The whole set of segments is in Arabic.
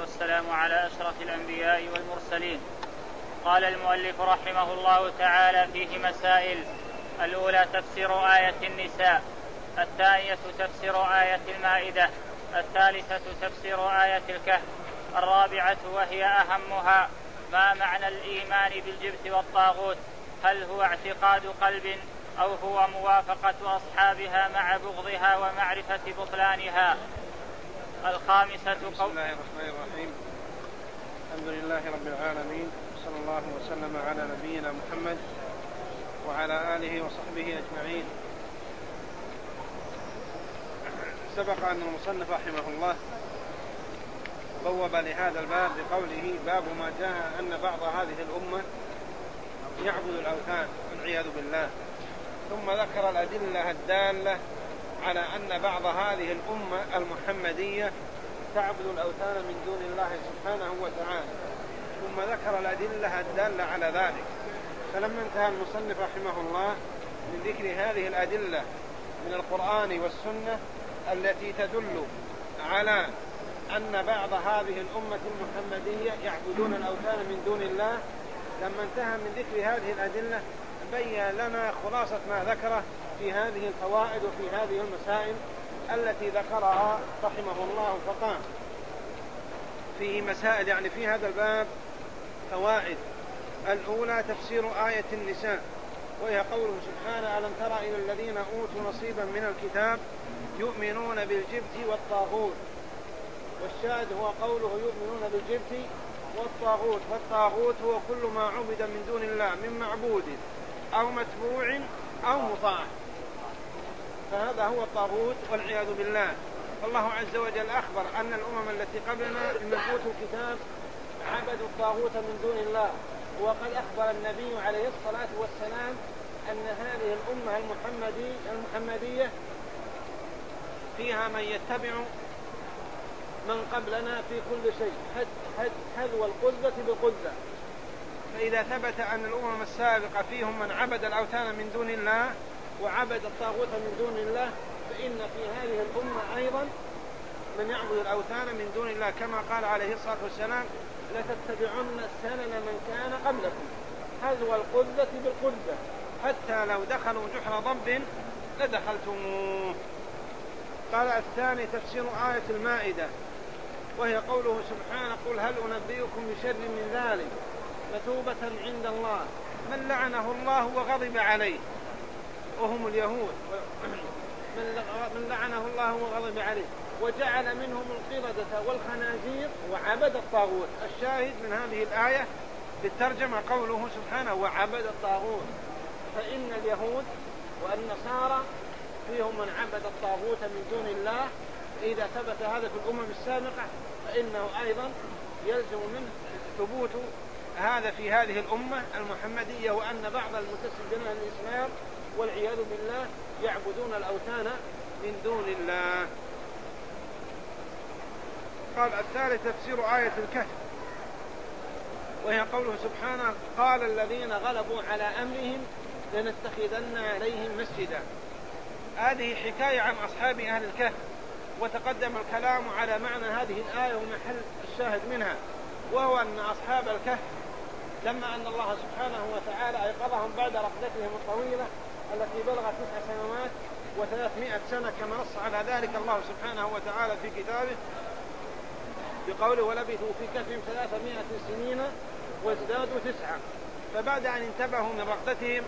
والسلام على أشرف الأنبياء والمرسلين. قال المؤلف رحمه الله تعالى فيه مسائل: الأولى تفسير آية النساء، الثانية تفسير آية المائدة، الثالثة تفسير آية الكهف، الرابعة وهي أهمها ما معنى الإيمان بالجبت والطاغوت، هل هو اعتقاد قلب أو هو موافقة أصحابها مع بغضها ومعرفة بطلانها. الخامسة بسم الله الرحمن الرحيم. الحمد لله رب العالمين، صلى الله وسلم على نبينا محمد وعلى آله وصحبه أجمعين. سبق أن المصنف رحمه الله بوب لهذا الباب بقوله: باب ما جاء أن بعض هذه الأمة يعبد الأوثان والعياذ بالله، ثم ذكر الأدلة الدالة على أن بعض هذه الأمة المحمدية تعبد الأوثان من دون الله سبحانه وتعالى، ثم ذكر الأدلة الدالة على ذلك. فلما انتهى المصنف رحمه الله من ذكر هذه الأدلة من القرآن والسنة التي تدل على أن بعض هذه الأمة المحمدية يعبدون الأوثان من دون الله، لما انتهى من ذكر هذه الأدلة بين لنا خلاصة ما ذكره في هذه الفوائد وفي هذه المسائل التي ذكرها رحمه الله. فقام فيه مسائل، يعني في هذا الباب فوائد. الأولى تفسير آية النساء، وهي قوله سبحانه: ألم تر إلى الذين أوتوا نصيبا من الكتاب يؤمنون بالجبت والطاغوت. والشاهد هو قوله يؤمنون بالجبت والطاغوت، والطاغوت هو كل ما عبد من دون الله من معبود أو متبوع أو مطاع، فهذا هو الطاغوت والعياذ بالله. الله عز وجل أخبر أن الأمم التي قبلنا من أوتوا الكتاب عبدوا الطاغوت من دون الله، وقد أخبر النبي عليه الصلاة والسلام أن هذه الأمة المحمدية فيها من يتبع من قبلنا في كل شيء حذو القذة بالقذة. فإذا ثبت أن الأمم السابقة فيهم من عبد الأوثان من دون الله وعبد الطاغوت من دون الله، فإن في هذه الأمة أيضا من يعبد الأوثان من دون الله، كما قال عليه الصلاة والسلام: لتتبعن سنن من كان قبلكم حذو القذة بالقذة حتى لو دخلوا جحر ضب لدخلتموه. قال الثاني تفسير آية المائدة، وهي قوله سبحانه: قل هل أنبئكم بشر من ذلك مثوبة عند الله من لعنه الله وغضب عليه، وهم اليهود، من لعنه الله وغضب عليه وجعل منهم القردة والخنازير وعبد الطاغوت. الشاهد من هذه الآية بالترجمة قوله سبحانه: وعبد الطاغوت. فإن اليهود والنصارى فيهم من عبد الطاغوت من دون الله، إذا ثبت هذا في الأمم السابقة فإنه أيضا يلزم منه ثبوت هذا في هذه الأمة المحمدية، وأن بعض المنتسبين للإسلام والعياذ بالله يعبدون الأوثان من دون الله. قال الثالث تفسير آية الكهف، وهي قوله سبحانه: قال الذين غلبوا على أمرهم لنتخذن عليهم مسجدا. هذه حكاية عن أصحاب أهل الكهف، وتقدم الكلام على معنى هذه الآية ومحل الشاهد منها، وهو أن أصحاب الكهف لما أن الله سبحانه وتعالى أيقظهم بعد رقدتهم الطويلة التي بلغت 9 سنوات و300 سنة، كما نص على ذلك الله سبحانه وتعالى في كتابه بقوله: ولبثوا في كهفهم 300 سنين وازدادوا 9. فبعد أن انتبهوا من رقدتهم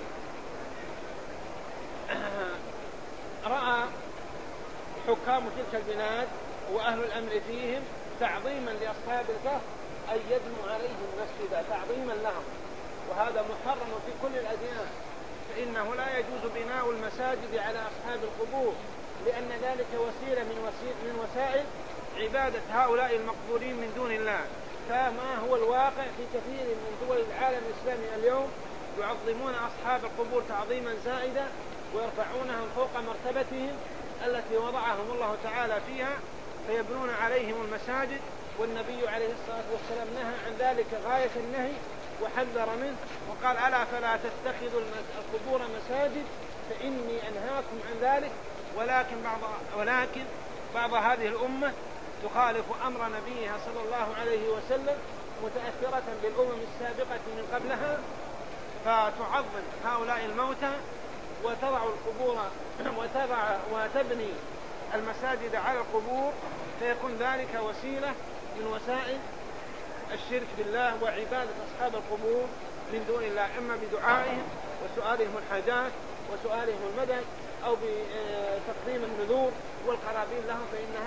رأى حكام تلك البلاد وأهل الأمر فيهم تعظيما لأصحاب الكهف أن يبنوا عليهم مسجدا تعظيما لهم، وهذا محرم في كل الأديان، فإنه لا يجوز بناء المساجد على أصحاب القبور، لأن ذلك وسيلة من وسائل عبادة هؤلاء المقبورين من دون الله. فما هو الواقع في كثير من دول العالم الإسلامي اليوم، يعظمون أصحاب القبور تعظيما زائدا ويرفعونهم فوق مرتبتهم التي وضعهم الله تعالى فيها، فيبنون عليهم المساجد. والنبي عليه الصلاة والسلام نهى عن ذلك غاية النهي وحذر منه، وقال: ألا فلا تتخذوا القبور مساجد فإني أنهاكم عن ذلك. ولكن بعض هذه الأمة تخالف أمر نبيها صلى الله عليه وسلم متأثرة بالأمم السابقة من قبلها، فتعظم هؤلاء الموتى وتضع القبور وتبني المساجد على القبور، فيكون ذلك وسيلة من وسائل الشرك بالله وعبادة أصحاب القبور من دون الله، إما بدعائهم وسؤالهم الحاجات وسؤالهم المدد أو بتقديم النذور والقرابين لهم،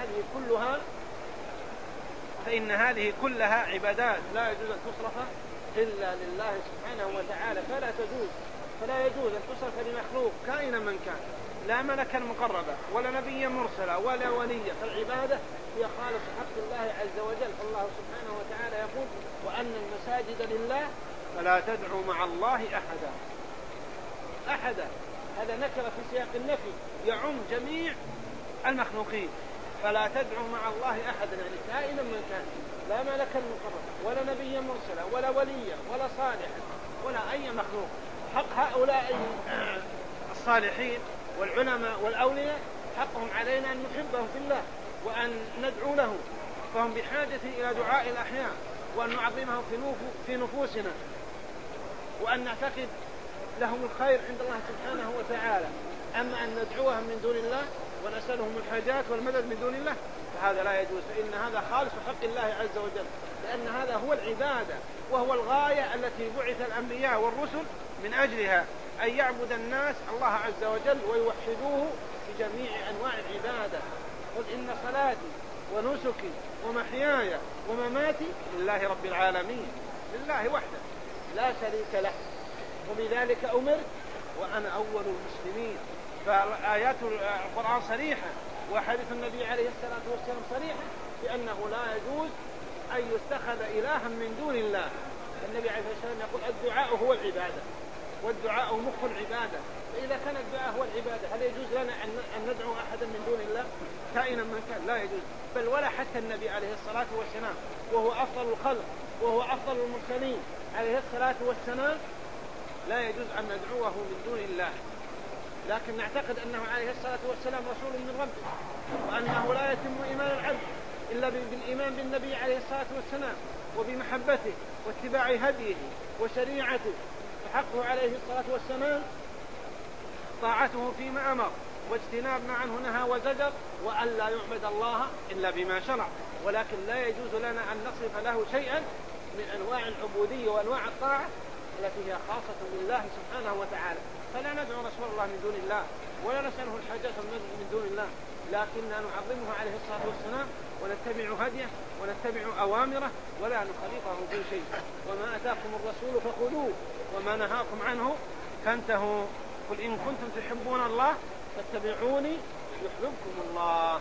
فإن هذه كلها عبادات لا يجوز أن تصرف إلا لله سبحانه وتعالى، فلا يجوز أن تصرف لمخلوق كائنا من كان، لا ملكا مقربا ولا نبيا مرسلا ولا وليا، فالعبادة هي خالص حق الله عز وجل. فالله سبحانه وتعالى يقول: وأن المساجد لله فلا تدعوا مع الله أحدا. هذا نكر في سياق النفي يعم جميع المخلوقين، فلا تدعوا مع الله أحدا، يعني كائنا من كان، لا ملكا مقربا ولا نبيا مرسلا ولا وليا ولا صالحا ولا أي مخلوق. حق هؤلاء الصالحين والعلماء والأولياء حقهم علينا أن نحبهم في الله وأن ندعو لهم، فهم بحاجة إلى دعاء الأحياء، وأن نعظمهم في نفوسنا، وأن نعتقد لهم الخير عند الله سبحانه وتعالى. أما أن ندعوهم من دون الله ونسألهم الحاجات والمدد من دون الله فهذا لا يجوز، فإن هذا خالص حق الله عز وجل، لأن هذا هو العبادة وهو الغاية التي بعث الأنبياء والرسل من أجلها، أن يعبد الناس الله عز وجل ويوحدوه في جميع أنواع العبادة. قل إن صلاتي ونسكي ومحياي ومماتي لله رب العالمين، لله وحده لا شريك له، وبذلك أمرت وأنا أول المسلمين. فآيات القرآن صريحة وحديث النبي عليه الصلاة والسلام صريحة بأنه لا يجوز أن يتخذ إلها من دون الله. النبي عليه الصلاة والسلام يقول: الدعاء هو العبادة، والدعاء مخ العبادة. فإذا كان الدعاء هو العبادة هل يجوز لنا أن ندعو أحدا من دون الله كائنا من كان؟ لا يجوز، بل ولا حتى النبي عليه الصلاة والسلام وهو أفضل الخلق وهو أفضل المرسلين عليه الصلاة والسلام لا يجوز أن ندعوه من دون الله، لكن نعتقد أنه عليه الصلاة والسلام رسول من ربه، وأنه لا يتم إيمان العبد إلا بالإيمان بالنبي عليه الصلاة والسلام وبمحبته واتباع هديه وشريعته، فحقه عليه الصلاة والسلام طاعته فيما أمر واجتناب ما عنه نهى وزجر، وأن لا يعبد الله إلا بما شرع. ولكن لا يجوز لنا أن نصرف له شيئا من أنواع العبودية وأنواع الطاعة التي هي خاصة بالله سبحانه وتعالى. فلا ندعو رسول الله من دون الله ولا نسأله الحاجات من دون الله، لكننا نعظمه عليه الصلاة والسلام ونتبع هديه ونتبع أوامره ولا نخالفه في شيء. وما أتاكم الرسول فخذوه وما نهاكم عنه فانتهوا. قل إن كنتم تحبون الله فاتبعوني يحببكم الله.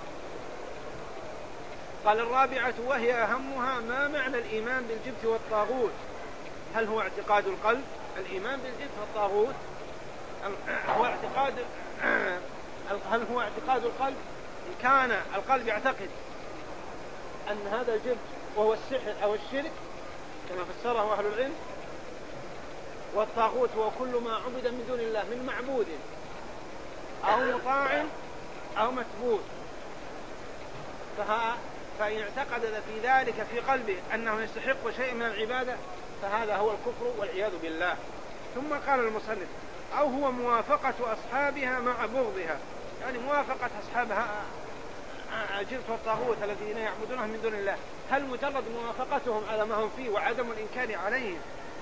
قال: الرابعة وهي أهمها: ما معنى الإيمان بالجبت والطاغوت؟ هل هو اعتقاد القلب؟ الإيمان بالجبت والطاغوت هل هو اعتقاد القلب؟ إن كان القلب يعتقد أن هذا الجبت وهو السحر أو الشرك كما فسره أهل العلم، والطاغوت هو كل ما عبد من دون الله من معبود أو مطاع أو متبوع، فإن اعتقد في ذلك في قلبه أنه يستحق شيء من العبادة فهذا هو الكفر والعياذ بالله. ثم قال المصنف: أو هو موافقة أصحابها مع بغضها، يعني موافقة أصحابها الجبت والطاغوت الذين يعبدونهم من دون الله، هل مجرد موافقتهم على ما هم فيه وعدم الإنكار عليهم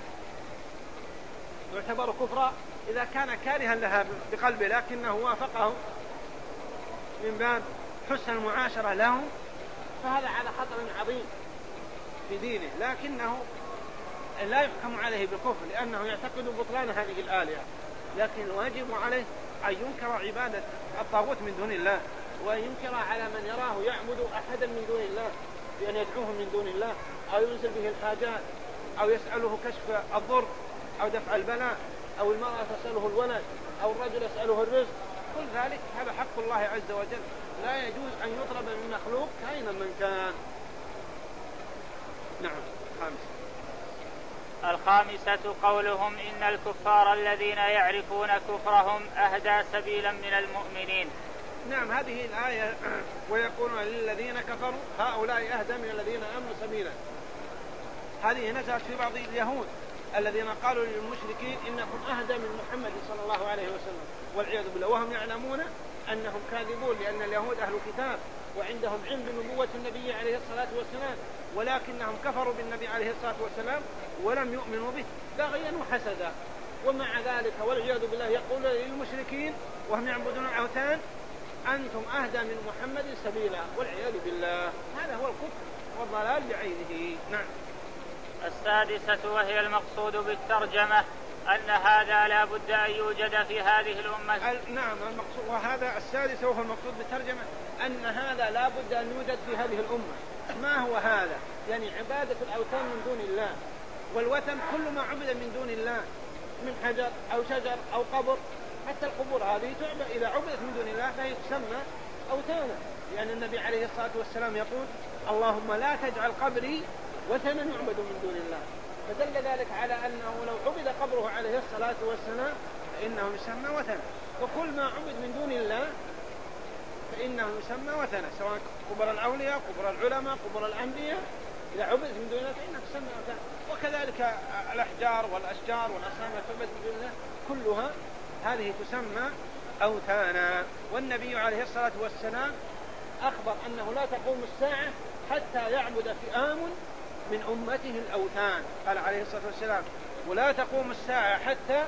يعتبر كفرا؟ إذا كان كارها لها بقلبه لكنه وافقه من باب حسن المعاشرة لهم فهذا على خطر عظيم في دينه، لكنه لا يحكم عليه بالكفر لأنه يعتقد بطلان هذه الآلهة، لكن الواجب عليه أن ينكر عبادة الطاغوت من دون الله، وأن ينكر على من يراه يعبد أحدا من دون الله بأن يدعوه من دون الله أو ينزل به الحاجات أو يسأله كشف الضر أو دفع البلاء، أو المرأة تسأله الولد أو الرجل يسأله الرزق. كل ذلك هذا حق الله عز وجل، لا يجوز أن يطلب من مخلوق كائنا من كان. نعم. الخامسة قولهم: إن الكفار الذين يعرفون كفرهم أهدى سبيلا من المؤمنين. نعم هذه الآية ويقولون للذين كفروا هؤلاء أهدى من الذين آمنوا سبيلا. هذه نزلت في بعض اليهود الذين قالوا للمشركين إنكم أهدى من محمد صلى الله عليه وسلم والعياذ بالله، وهم يعلمون أنهم كاذبون، لأن اليهود أهل كتاب وعندهم علم بنبوة النبي عليه الصلاة والسلام، ولكنهم كفروا بالنبي عليه الصلاة والسلام ولم يؤمنوا به بغيا وحسدا. ومع ذلك والعياذ بالله يقول للمشركين وهم يعبدون الأوثان أنتم أهدى من محمد سبيلا والعياذ بالله. هذا هو الكفر والضلال بعينه. نعم. السادسة وهي المقصود بالترجمة أن هذا لا بد أن يوجد في هذه الأمة. نعم المقصود، وهذا السادس وهو المقصود بالترجمة أن هذا لا بد أن يوجد في هذه الأمة. ما هو هذا؟ يعني عبادة الأوثان من دون الله، والوثن كل ما عبد من دون الله من حجر أو شجر أو قبر، حتى القبور هذه تعبد إذا عبدت من دون الله فهي تسمى أوثانا، لأن النبي عليه الصلاة والسلام يقول اللهم لا تجعل قبري وثنا يعبد من دون الله، فدل ذلك على أنه لو عبد قبره عليه الصلاة والسلام فإنه يسمى وثنا، وكل ما عبد من دون الله فإنه يسمى وثنا، سواء قبر الأولياء قبر العلماء قبر الأنبياء، إذا عبد من دون الله فإنه يسمى وثنا. وكذلك الأحجار والأشجار والأصنام تعبد من دون الله كلها هذه تسمى أوثانا. والنبي عليه الصلاة والسلام أخبر أنه لا تقوم الساعة حتى يعبد فئام من أمته الأوثان، قال عليه الصلاة والسلام ولا تقوم الساعة حتى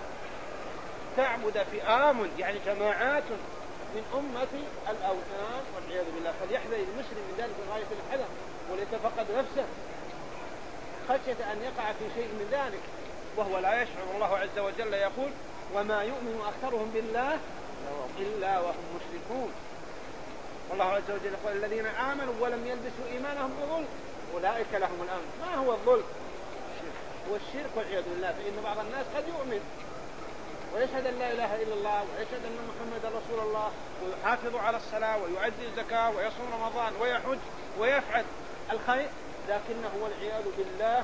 تعبد فئام يعني جماعات من أمة الأوثان والعياذ بالله. فليحذر المسلم من ذلك غاية الحذر وليتفقد نفسه خشية أن يقع في شيء من ذلك وهو لا يشعر. الله عز وجل يقول وما يؤمن أكثرهم بالله إلا وهم مشركون. والله عز وجل يقول الذين آمنوا ولم يلبسوا إيمانهم بظلم أولئك لهم الأمن. ما هو الظلم؟ هو الشرك والعياذ بالله. فإن بعض الناس قد يؤمن ويشهد أن لا إله إلا الله ويشهد أن محمد رسول الله ويحافظ على الصلاة ويؤدي الزكاة ويصوم رمضان ويحج ويفعل الخير، لكنه والعياذ بالله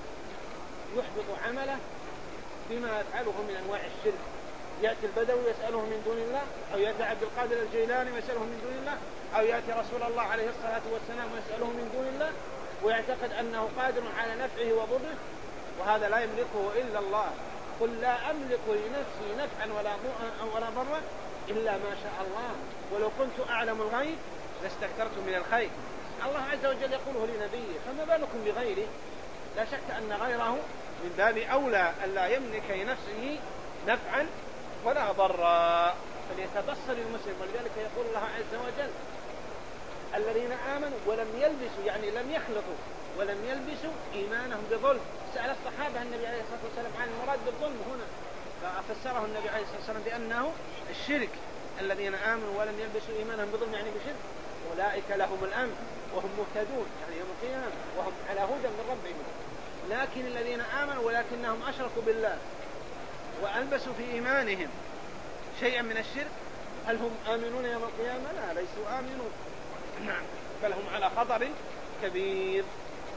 يحبط عمله بما يفعله من أنواع الشرك. يأتي البدوي يسأله من دون الله، أو يأتي عبد القادر الجيلاني ويسأله من دون الله، أو يأتي رسول الله عليه الصلاة والسلام ويسأله من دون الله ويعتقد أنه قادر على نفعه وضره، وهذا لا يملكه إلا الله. قل لا أملك لنفسي نفعا ولا ضرا إلا ما شاء الله ولو كنت أعلم الغيب لاستكثرت من الخير. الله عز وجل يقوله لنبيه، فما بالكم بغيره؟ لا شك أن غيره من باب أولى أن لا يملك لنفسه نفعا ولا ضرا، فليتبصر المسلم. ولذلك يقول الله عز وجل الذين آمنوا ولم يلبسوا يعني لم يخلطوا ولم يلبسوا إيمانهم بظلم. سأل الصحابة النبي عليه الصلاة والسلام عن المراد بالظلم هنا، ففسره النبي عليه الصلاة والسلام بأنه الشرك. الذين آمنوا ولم يلبسوا إيمانهم بظلم يعني بشرك أولئك لهم الأمن وهم مهتدون يعني يوم القيامة وهم على هدى من ربهم. لكن الذين آمنوا ولكنهم أشركوا بالله وألبسوا في إيمانهم شيئا من الشرك، هل هم آمنون يوم القيامة؟ لا، ليسوا آمنون، بل هم على خطر كبير.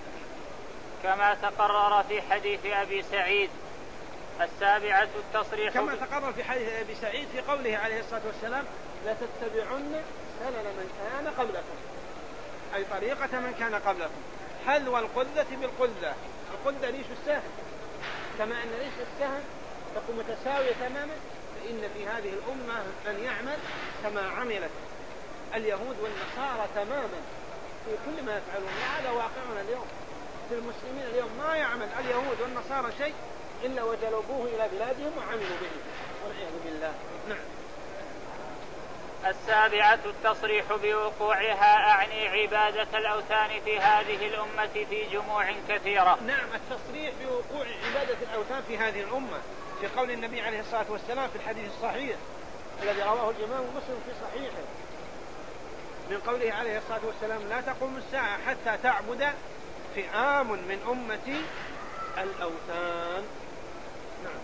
كما تقرر في حديث أبي سعيد. السابعة التصريح كما تقرر في حديث أبي سعيد في قوله عليه الصلاة والسلام لا تتبعن سنن من كان قبلكم، أي طريقة من كان قبلكم، حذو القذة بالقذة. القذة ريش السهم، كما أن ريش السهم تكون متساوية تماما، فإن في هذه الأمة من يعمل كما عملت اليهود والنصارى تماما في كل ما يفعلون. وهذا واقعنا اليوم في المسلمين اليوم، ما يعمل اليهود والنصارى شيء إلا وجلبوه إلى بلادهم وعملوا به والعياذ بالله. نعم. السابعة التصريح بوقوعها، أعني عبادة الأوثان في هذه الأمة في جموع كثيرة. نعم، التصريح بوقوع عبادة الأوثان في هذه الأمة في قول النبي عليه الصلاة والسلام في الحديث الصحيح الذي رواه الإمام مسلم في صحيحه من قوله عليه الصلاة والسلام لا تقوم الساعة حتى تعبد فئام من أمتي الأوثان. نعم.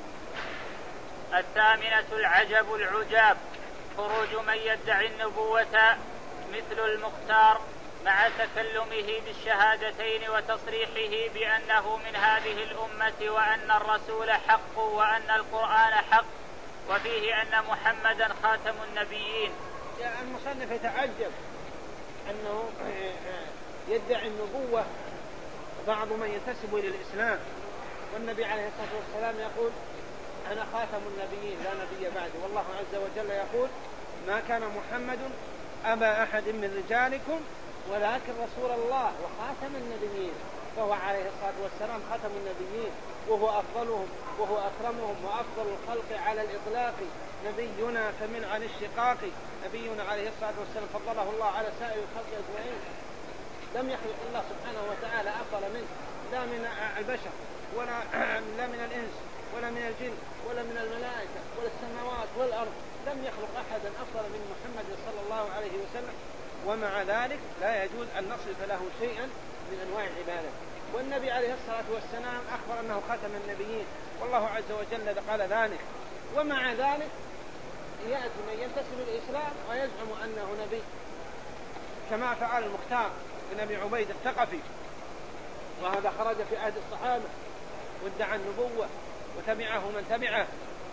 الثامنة العجب العجاب، خروج من يدعي النبوة مثل المختار مع تكلمه بالشهادتين وتصريحه بأنه من هذه الأمة وأن الرسول حق وأن القرآن حق وفيه أن محمدا خاتم النبيين، المصنف يتعجب أنه يدعي النبوة بعض من ينتسب إلى الإسلام، والنبي عليه الصلاة والسلام يقول أنا خاتم النبيين لا نبي بعدي، والله عز وجل يقول ما كان محمد أبا أحد من رجالكم ولكن رسول الله وخاتم النبيين، فهو عليه الصلاة والسلام خاتم النبيين وهو أفضلهم وهو أكرمهم وأفضل الخلق على الإطلاق، نبينا فمن عن الشقاق، نبينا عليه الصلاة والسلام فضله الله على سائر الخلق أجمعين، لم يخلق الله سبحانه وتعالى أفضل منه لا من البشر ولا من الإنس ولا من الجن ولا من الملائكة ولا السماوات والأرض، لم يخلق أحدا أفضل من محمد صلى الله عليه وسلم، ومع ذلك لا يجوز أن نصف له شيئا من أنواع العبادة. والنبي عليه الصلاة والسلام أخبر أنه خاتم النبيين، والله عز وجل قال ذلك، ومع ذلك يأتي من ينتسب الإسلام ويزعم أنه نبي، كما فعل المختار بن أبي عبيد الثقفي، وهذا خرج في عهد الصحابة وادعى النبوة وتبعه من تبعه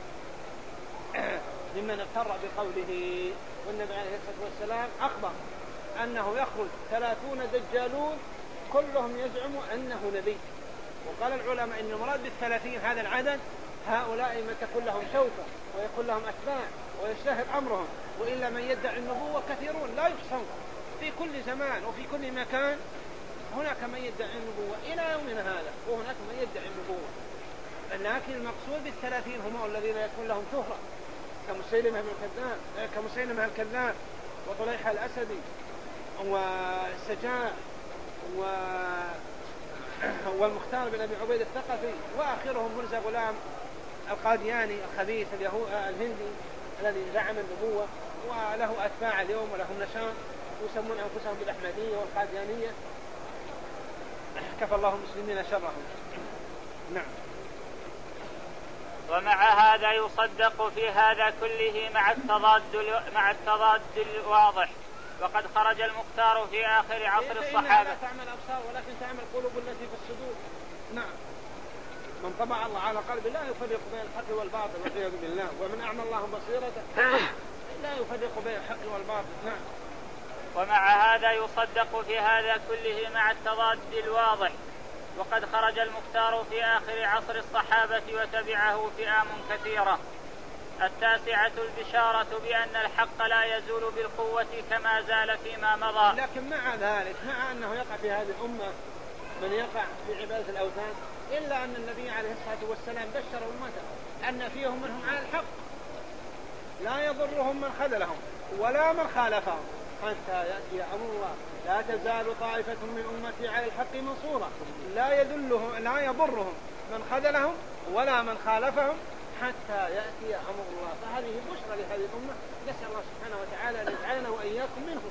ممن اغتر بقوله. والنبي عليه الصلاة والسلام أخبر أنه يخرج 30 دجالون كلهم يزعم أنه نبي، وقال العلماء إن المراد بال30 هذا العدد هؤلاء من تكون لهم شوكة ويكون لهم أتباع ويشتهر أمرهم، وإلا من يدعي النبوة كثيرون لا يحصون في كل زمان وفي كل مكان، هناك من يدعي النبوة إلى يومنا هذا وهناك من يدعي النبوة، لكن المقصود بال30 هم الذين يكون لهم شهرة كمسيلمة الكذاب وطليحة الأسدي والسجاع والمختار بن أبي عبيد الثقفي، وآخرهم مرزا غلام القادياني الخبيث الهندي الذي زعم النبوة وله أتباع اليوم ولهم نشاط يسمون أنفسهم بالأحمدية والقاديانية، كفى الله المسلمين شرهم. نعم. ومع هذا يصدق في هذا كله مع التضاد الواضح، وقد خرج المختار في آخر عصر الصحابة. لا تعمل أبصار ولكن تعمل قلوب التي في الصدور. نعم. من طبع الله على قلبه لا يفرق بين الحق والباطل والعياذ بالله، ومن أعمى الله بصيرته لا يفرق بين الحق والباطل. نعم. ومع هذا يصدق في هذا كله مع التضاد الواضح، وقد خرج المختار في آخر عصر الصحابة وتبعه فئام كثيرة. 9 البشارة بأن الحق لا يزول بالقوة كما زال فيما مضى. لكن مع ذلك مع أنه يقع في هذه الأمة من يقع في عبادة الأوثان، إلا أن النبي عليه الصلاة والسلام بشر أمته أن فيهم منهم على الحق لا يضرهم من خذلهم ولا من خالفهم حتى يأتي أمر الله، لا تزال طائفة من أمتي على الحق منصورة لا يضرهم من خذلهم ولا من خالفهم حتى يأتي أمر الله. فهذه بشرى لهذه الأمة، نسأل الله سبحانه وتعالى أن يجعلنا وإياكم منهم.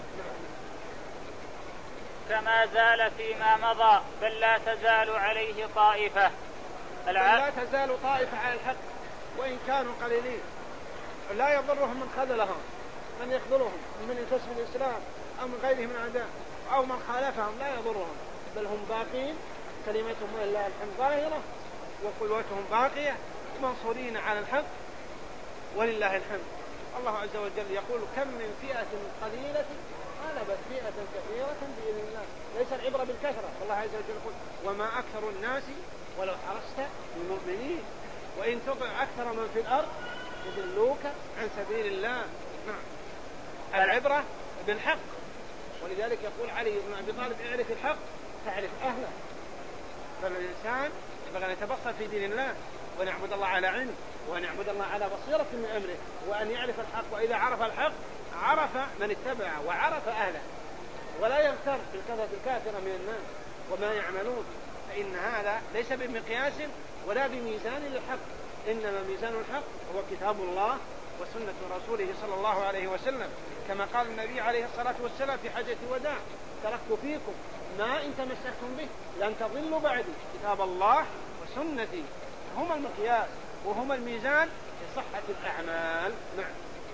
كما زال فيما مضى، بل لا تزال عليه طائفة. لا تزال طائفة على الحق وإن كانوا قليلين، لا يضرهم من خذلهم من يخذلهم من ينتسب الإسلام أو من غيرهم من أعداء أو من خالفهم، لا يضرهم، بل هم باقين، كلمتهم ولله الحمد ظاهرة وقوتهم باقية منصورين على الحق ولله الحمد. الله عز وجل يقول كم من فئة قليلة غلبت فئة كثيرة بإذن الله، ليس العبرة بالكثرة، الله عز وجل يقول وما أكثر الناس ولو حرصت بالمؤمنين وإن تطع أكثر من في الأرض يضلوك عن سبيل الله. العبرة بالحق، ولذلك يقول علي بن أبي طالب اعرف الحق تعرف أهله، فالإنسان ينبغي أن يتبصر في دين الله وأن يعبد الله على علم وأن يعبد الله على بصيرة من أمره وأن يعرف الحق، وإذا عرف الحق عرف من اتبعه وعرف أهله، ولا يغتر بالكثرة الكافرة من الناس وما يعملون، فإن هذا ليس بمقياس ولا بميزان للحق، إنما ميزان الحق هو كتاب الله وسنة رسوله صلى الله عليه وسلم، كما قال النبي عليه الصلاة والسلام في حجة الوداع تركت فيكم ما إن تمسكتم به لن تضلوا بعدي كتاب الله وسنتي، هما المقياس وهما الميزان لصحة الأعمال. نعم.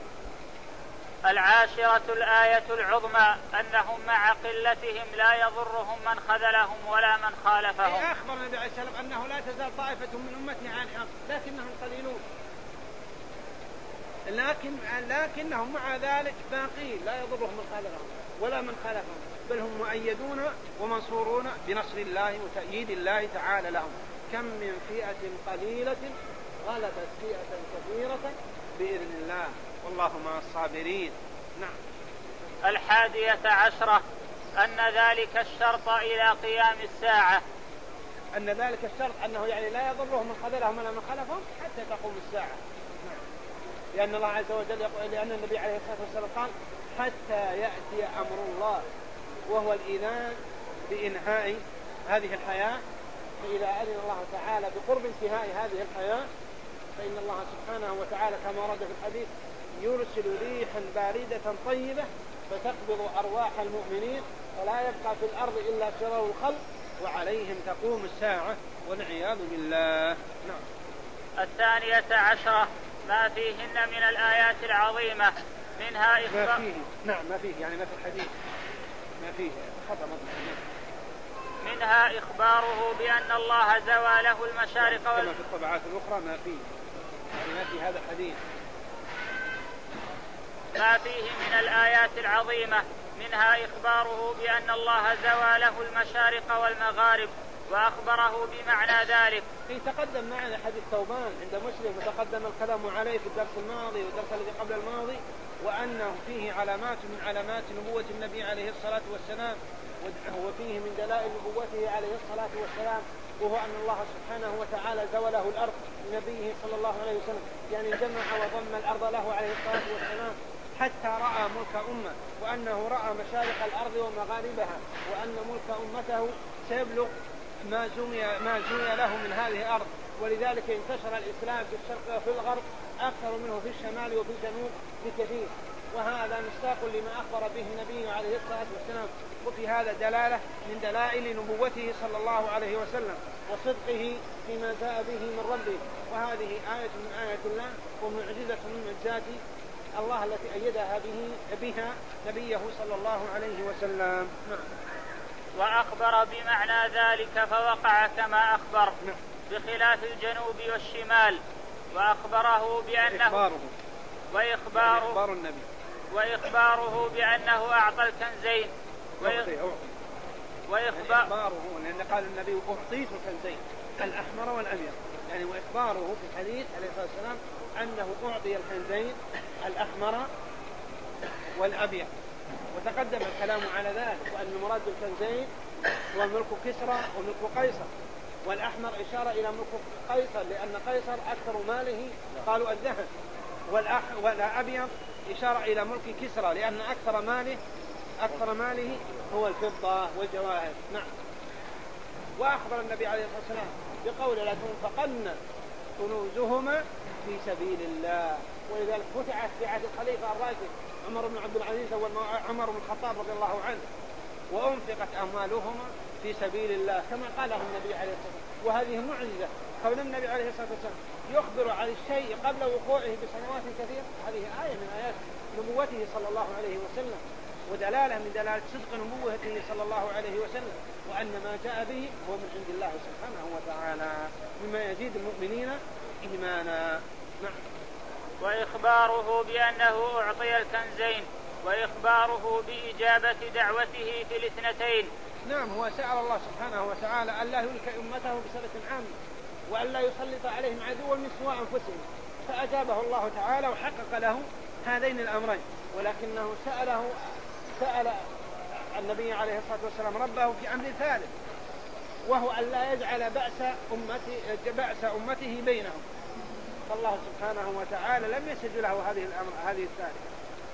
10 الآية العظمى أنهم مع قلتهم لا يضرهم من خذلهم ولا من خالفهم. أخبر النبي عليه الصلاة والسلام أنه لا تزال طائفة من أمتي على الحق لكنهم قليلون، لكنهم مع ذلك باقين لا يضرهم من خالفهم ولا من خالفهم، بل هم مؤيدون ومنصورون بنصر الله وتأييد الله تعالى لهم. كم من فئة قليلة غلبت فئة كثيرة بإذن الله والله مع الصابرين. نعم. 11 أن ذلك الشرط إلى قيام الساعة. أن ذلك الشرط أنه يعني لا يضرهم من خذلهم ولا من خلفهم حتى تقوم الساعة. نعم. لأن الله عز وجل يقول، لأن النبي عليه الصلاة والسلام قال حتى يأتي أمر الله وهو الإذان بإنهاء هذه الحياة، فإذا أذن الله تعالى بقرب انتهاء هذه الحياة فإن الله سبحانه وتعالى كما ورد في الحديث يرسل ريحا باردة طيبة فتقبض أرواح المؤمنين فلا يبقى في الأرض إلا شرار الخلق وعليهم تقوم الساعة والعياذ بالله. نعم. 12 ما فيهن من الآيات العظيمة منها ما فيه. نعم ما فيه يعني ما في الحديث ما فيه خطأ مطلق. منها إخباره بأن الله زوى له المشارق كما في الطبعات الأخرى ما فيه يعني ما في هذا الحديث. ما فيه من الآيات العظيمة منها إخباره بأن الله زوى له المشارق والمغارب وأخبره بمعنى ذلك. تقدم معنا حديث ثوبان عند مسلم وتقدم الكلام عليه في الدرس الماضي والدرس الذي قبل الماضي، وأنه فيه علامات من علامات نبوة النبي عليه الصلاة والسلام، وفيه من دلائل نبوته عليه الصلاة والسلام وهو أن الله سبحانه وتعالى زوى له الأرض لنبيه صلى الله عليه وسلم، يعني جمع وضم الأرض له عليه الصلاة والسلام حتى رأى ملك أمة، وأنه رأى مشارق الأرض ومغاربها، وأن ملك أمته سيبلغ ما زوي له من هذه الأرض، ولذلك انتشر الإسلام في الشرق وفي الغرب أكثر منه في الشمال وفي الجنوب بكثير، وهذا مصداق لما أخبر به النبي عليه الصلاة والسلام، وفي هذا دلالة من دلائل نبوته صلى الله عليه وسلم وصدقه فيما جاء به من ربه، وهذه آية من آيات الله ومعجزة من معجزات الله التي أيدها بها نبيه صلى الله عليه وسلم. وأخبر بمعنى ذلك فوقع كما أخبر بخلاف الجنوب والشمال، وأخبره بأنه وإخباره بأنه أعطى الكنزين وإخباره لأن قال النبي أعطيت الكنزين الأحمر والأبيض، يعني وإخباره في الحديث عليه الصلاة والسلام أنه أعطي الكنزين الأحمر والأبيض، وتقدم الكلام على ذلك، وأن المراد بالكنزين هو ملك كسرى وملك قيصر، والأحمر إشارة إلى ملك قيصر لأن قيصر أكثر ماله قالوا الذهب، والأبيض إشارة إلى ملك كسرى لأن أكثر ماله هو الفضة والجواهر. نعم. وأخبر النبي عليه الصلاة والسلام بقول لا تنفقن كنوزهما في سبيل الله، ولذلك فتحت في عهد الخليفة الراشد عمر بن عبد العزيز وعمر بن الخطاب رضي الله عنه، وأنفقت أموالهما في سبيل الله كما قاله النبي عليه الصلاة والسلام. وهذه معجزة كون النبي عليه الصلاة والسلام يخبر عن الشيء قبل وقوعه بسنوات كثيرة، هذه آية من آيات نبوته صلى الله عليه وسلم، ودلالة من دلالة صدق نبوته صلى الله عليه وسلم، وأن ما جاء به هو من عند الله سبحانه وتعالى مما يزيد المؤمنين إيمانا. نعم. وإخباره بأنه أعطي الكنزين، وإخباره بإجابة دعوته في الاثنتين. نعم. هو سأل الله سبحانه وتعالى أن لا يهلك أمته بسنة عامة وأن لا يسلط عليهم عدوا من سوى أنفسهم، فأجابه الله تعالى وحقق له هذين الأمرين، ولكنه سأل النبي عليه الصلاة والسلام ربه في أمر ثالث، وهو أن لا يجعل بأس أمته بينهم، فالله سبحانه وتعالى لم يسج له هذه الثالثة،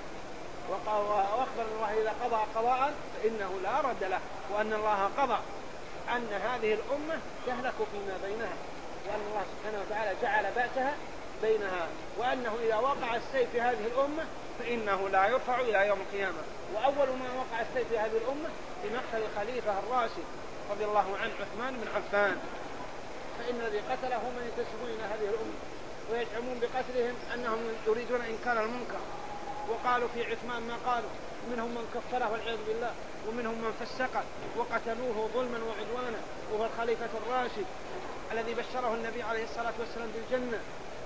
وأخبر الله إذا قضى قضاء فإنه لا رد له، وأن الله قضى أن هذه الأمة تهلك فيما بينها، وأن الله سبحانه وتعالى جعل بأسها بينها، وأنه إذا وقع السيف في هذه الأمة فإنه لا يرفع إلى يوم القيامة. وأول ما وقع السيف في هذه الأمة بمقتل الخليفة الراشد رضي الله عنه عثمان بن عفان، فإن الذي قتله من ينتسبون إلى هذه الأمة ويزعمون بقتلهم أنهم يريدون إنكار المنكر، وقالوا في عثمان ما قالوا، منهم من كفره والعياذ بالله، ومنهم من فسقه وقتلوه ظلما وعدوانا، وهو الخليفة الراشد الذي بشره النبي عليه الصلاة والسلام بالجنة،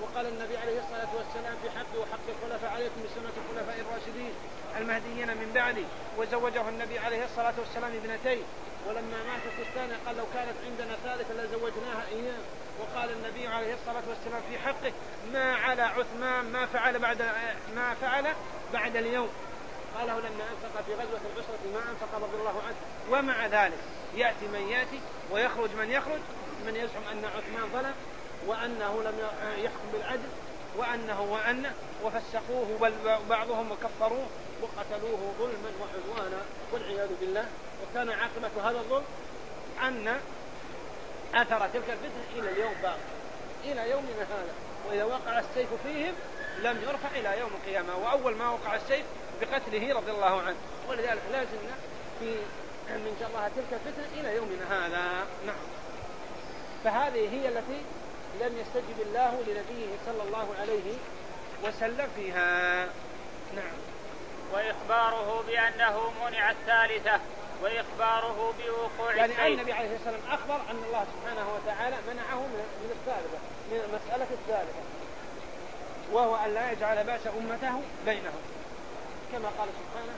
وقال النبي عليه الصلاة والسلام في حقه وحق الخلفاء عليكم بسنة الخلفاء الراشدين المهديين من بعدي، وزوجه النبي عليه الصلاة والسلام ابنتين، ولما ماتت الثانية قال لو كانت عندنا ثالثة لزوجناها إياه. وقال النبي عليه الصلاة والسلام في حقه ما على عثمان ما فعل بعد اليوم، قاله لما أنفق في غزوة العسرة ما أنفق رضي الله عنه. ومع ذلك يأتي من يأتي ويخرج من يخرج، من يزعم أن عثمان ظلم وأنه لم يحكم بالعدل وأنه وفسقوه بل بعضهم وكفروه وقتلوه ظلما وعدوانا والعياذ بالله. وكان عاقبة هذا الظلم أن أثر تلك الفتنة إلى اليوم باقي إلى يومنا هذا، وإذا وقع السيف فيهم لم يرفع إلى يوم القيامة، وأول ما وقع السيف بقتله رضي الله عنه، ولذلك لازلنا في من شرها تلك الفتنة إلى يومنا هذا. نعم. فهذه هي التي لم يستجب الله لنبيه صلى الله عليه وسلم فيها. نعم. وإخباره بأنه منع الثالثة، وإخباره بوقوع يعني السيف. النبي عليه الصلاة والسلام أخبر أن الله سبحانه وتعالى منعه من الثالثة، من المسألة الثالثة، وهو أن لا يجعل بأس أمته بينهم، كما قال سبحانه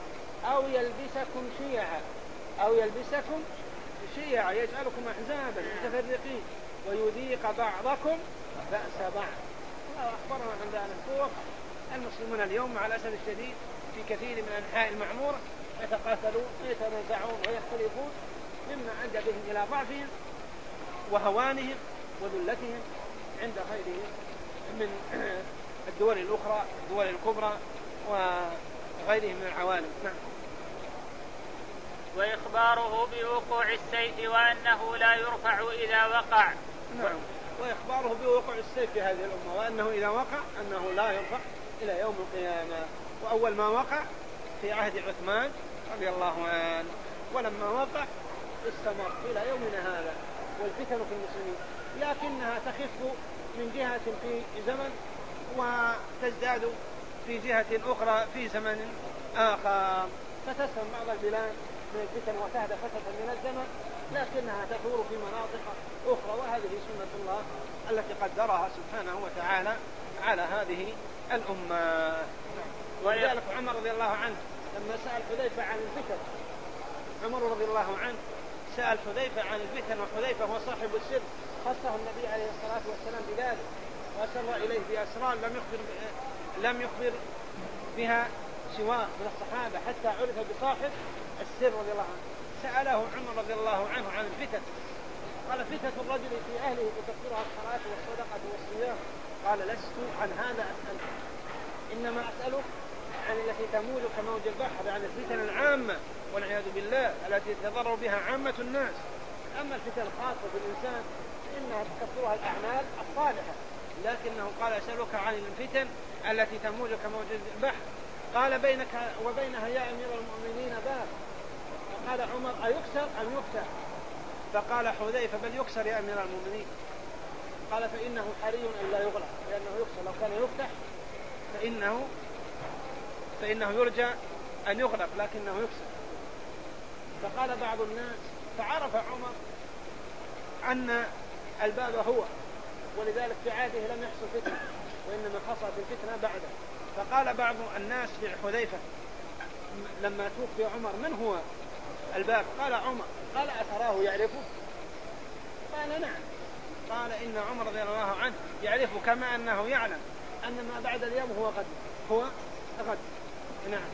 أو يلبسكم شيعا يجعلكم أحزابا متفرقين ويذيق بعضكم بأس بعض. الله أخبرنا عن ذلك. المسلمون اليوم مع الأسف الشديد في كثير من أنحاء المعمورة يتقاتلون ويتنازعون ويختلفون، مما أدى بهم إلى ضعفهم وهوانهم وذلتهم عند غيرهم من الدول الأخرى، الدول الكبرى وغيرهم من العوالم. نعم. وإخباره بوقوع السيف وأنه لا يرفع إذا وقع. نعم. وإخباره بوقوع السيف في هذه الأمة، وأنه إذا وقع أنه لا يرفع إلى يوم القيامة. وأول ما وقع في عهد عثمان رضي الله عنه، ولما وقع استمر إلى يومنا هذا. والفتن في المسلمين لكنها تخف من جهة في زمن وتزداد في جهة أخرى في زمن آخر، فتسهم بعض البلاد من الفتن وتهدى فترة من الزمن، لكنها تثور في مناطق أخرى، وهذه سنة الله التي قدرها سبحانه وتعالى على هذه الأمة. ولذلك عمر رضي الله عنه لما سأل حذيفة عن الفتن، عمر رضي الله عنه سأل حذيفة عن الفتن، وحذيفة هو صاحب السر، خصه النبي عليه الصلاة والسلام بذلك وأسر إليه بأسرار لم يخبر بها سواه من الصحابة حتى عرف بصاحب السر رضي الله عنه. سأله عمر رضي الله عنه عن الفتن، قال فتنة الرجل في أهله تكفرها الصلاة والصدقة والصيام. قال لست عن هذا أسأل، إنما أسأله عن التي تموج كموج البحر، عن الفتن العامة والعياذ بالله التي يتضرر بها عامة الناس. أما الفتن الخاصة بالإنسان فإنها تكفرها الأعمال الصالحة، لكنه قال أسألك عن الفتن التي تموج كموج البحر. قال بينك وبينها يا أمير المؤمنين باب. فقال عمر أيكسر أم يفتح؟ فقال حذيفة بل يكسر يا أمير المؤمنين. قال فإنه حري أن لا يغلق، لأنه يكسر، لو كان يفتح فإنه يرجى أن يغلق لكنه يكسر. فقال بعض الناس، فعرف عمر أن الباب هو، ولذلك في عهده لم يحصل فتنة وإنما حصلت الفتنة بعده. فقال بعض الناس لحذيفة لما توفي عمر من هو الباب؟ قال عمر. قال أتراه يعرفه؟ قال نعم. قال إن عمر رضي الله عنه يعرفه كما أنه يعلم أن ما بعد اليوم هو غد. نعم.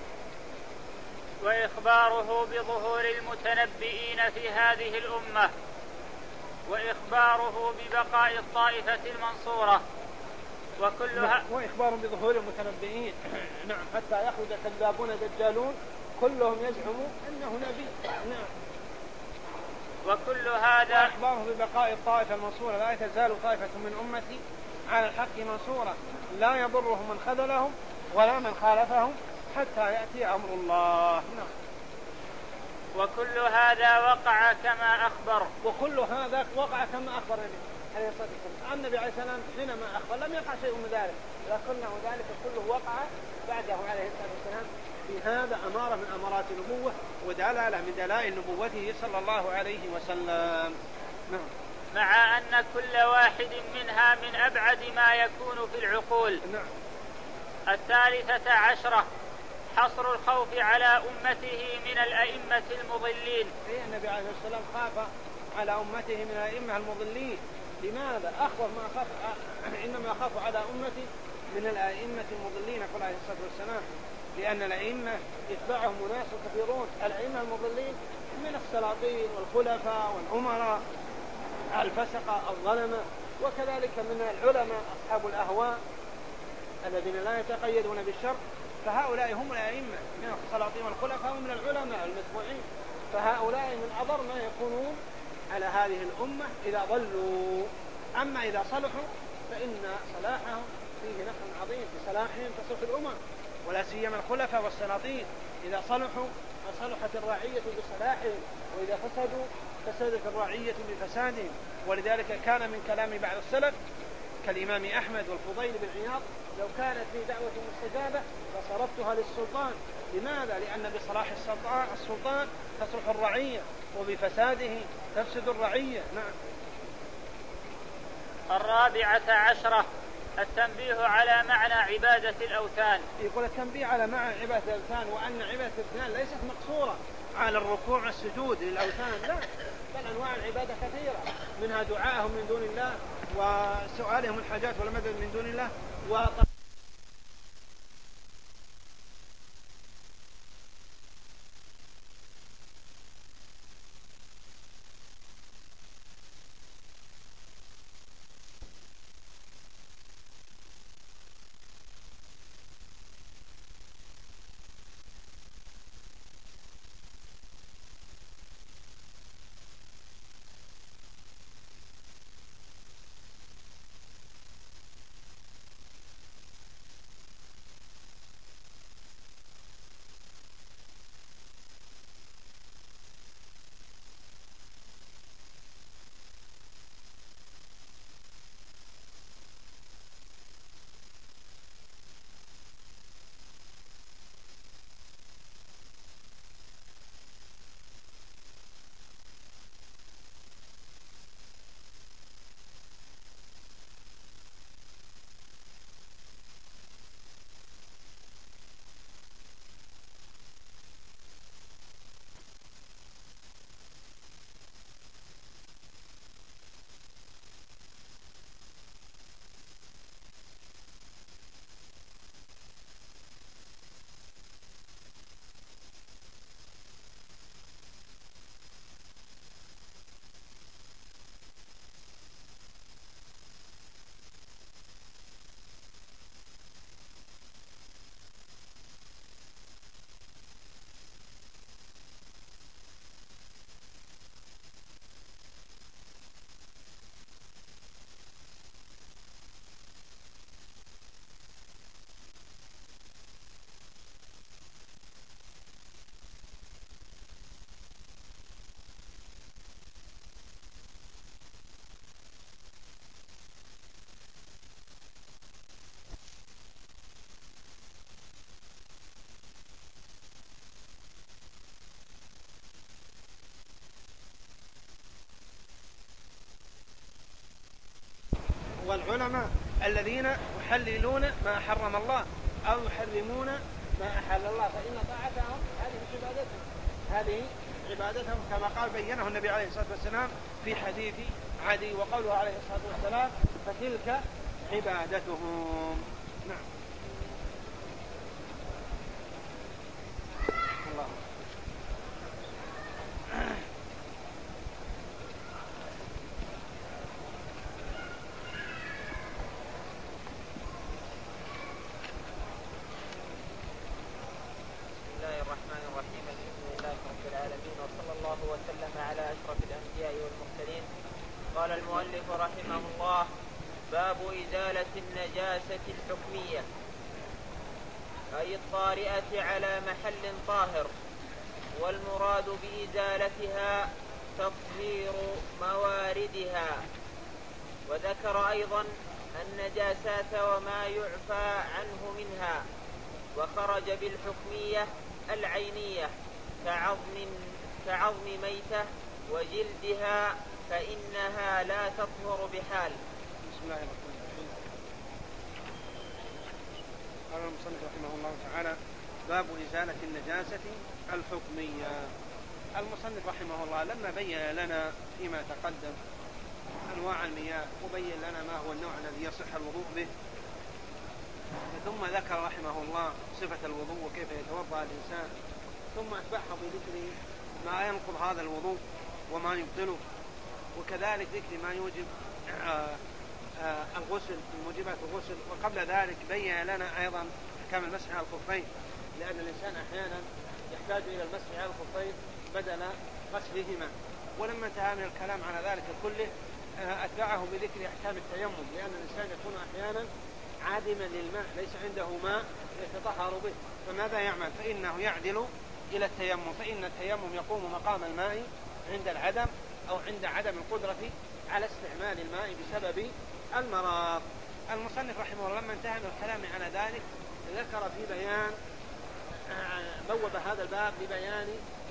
وإخباره بظهور المتنبئين في هذه الأمة، وإخباره ببقاء الطائفة المنصورة، وإخبار بظهور المتنبئين. نعم. حتى يخرج كذابون دجالون كلهم يزعموا أنه نبي. نعم. وكل هذا وإخباره ببقاء الطائفة المنصورة، لا تزال طائفة من أمتي على الحق منصورة لا يضرهم من خذلهم ولا من خالفهم حتى يأتي أمر الله. نعم. وكل هذا وقع كما أخبر. وكل هذا وقع كما أخبر عليه الصلاة والسلام. النبي عليه السلام حينما أخبر لم يقع شيء من ذلك، لكنه ذلك كله وقع بعده عليه الصلاة والسلام. في هذا أمارة من أمارات النبوة ودلالة من دلائل نبوته صلى الله عليه وسلم. نعم. مع أن كل واحد منها من أبعد ما يكون في العقول. نعم. 13 حصر الخوف على أمته من الأئمة المضلين. النبي عليه الصلاة والسلام خاف على أمته من الأئمة المضلين. لماذا؟ أخوف ما خاف إنما أخاف على أمتي من الأئمة المضلين قال عليه الصلاة والسلام، لأن الأئمة يتبعهم ناس كثيرون. الأئمة المضلين من السلاطين والخلفاء والأمراء الفسقة الظلمة، وكذلك من العلماء أصحاب الأهواء الذين لا يتقيدون بالشر، فهؤلاء هم الأئمة من السلاطين والخلفاء ومن العلماء المتبوعين، فهؤلاء من أضر ما يكونون على هذه الأمة إذا ضلوا. أما إذا صلحوا فإن صلاحهم فيه نفع عظيم، بصلاحهم تصلح الأمم، ولا سيما الخلفاء والسلاطين إذا صلحوا فصلحت الرعية بصلاحهم، وإذا فسدوا فسدت الرعية بفسادهم. ولذلك كان من كلام بعض السلف كالإمام أحمد والفضيل بن عياض: لو كانت لي دعوة مستجابة فصرفتها للسلطان. لماذا؟ لأن بصلاح السلطان تصلح الرعية، وبفساده تفسد الرعية. نعم. 14 التنبيه على معنى عبادة الأوثان. يقول التنبيه على معنى عبادة الأوثان، وأن عبادة الأوثان ليست مقصورة على الركوع والسجود للأوثان، لا، بل أنواع العبادة كثيرة، منها دعاءهم من دون الله وسؤالهم الحاجات والمدد من دون الله والعلماء الذين يحللون ما حرم الله أو يحرمون ما أحل الله، فإن طاعتهم هذه عبادتهم كما قال بينه النبي عليه الصلاة والسلام في حديث عدي، وقوله عليه الصلاة والسلام: فتلك عبادتهم. نعم. الله. قال المؤلف رحمه الله: باب إزالة النجاسة الحكمية، أي الطارئة على محل طاهر، والمراد بإزالتها تطهير مواردها. وذكر أيضا النجاسات وما يعفى عنه منها، وخرج بالحكمية العينية كعظم ميتة وجلدها فإنها لا تطهر بحال. بسم الله الرحمن الرحيم. قال المصنف رحمه الله تعالى: باب إزالة النجاسة الحكمية. المصنف رحمه الله لما بين لنا فيما تقدم أنواع المياه وبين لنا ما هو النوع الذي يصح الوضوء به، ثم ذكر رحمه الله صفة الوضوء وكيف يتوضأ الإنسان، ثم أتبعه بذكر ما ينقض هذا الوضوء وما يبطله، وكذلك ذكر ما يوجب الغسل من موجبات الغسل. وقبل ذلك بين لنا أيضا أحكام المسح على الخفين، لأن الإنسان أحيانا يحتاج إلى المسح على الخفين بدل غسلهما. ولما انتهى من الكلام على ذلك كله أتبعه بذكر أحكام التيمم، لأن الإنسان يكون أحيانا عادما للماء، ليس عنده ماء يتطهر به، فماذا يعمل؟ فإنه يعدل إلى التيمم، فإن التيمم يقوم مقام الماء عند العدم أو عند عدم القدرة على استعمال الماء بسبب المرض. المصنف رحمه الله لما انتهى من الكلام على ذلك ذكر في بيان، بوب هذا الباب ببيان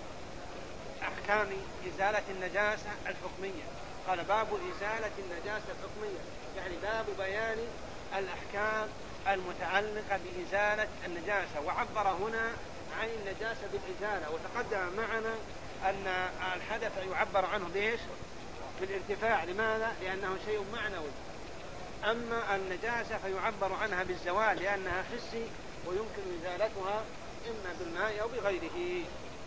أحكام إزالة النجاسة الحكمية. قال: باب إزالة النجاسة الحكمية، يعني باب بيان الأحكام المتعلقة بإزالة النجاسة، وعبر هنا عن النجاسة بالإزالة. وتقدم معنا أن الحدث يعبر عنه بإيش؟ بالارتفاع. لماذا؟ لأنه شيء معنوي. أما النجاسة فيعبر عنها بالزوال لأنها حسي ويمكن إزالتها إما بالماء أو بغيره.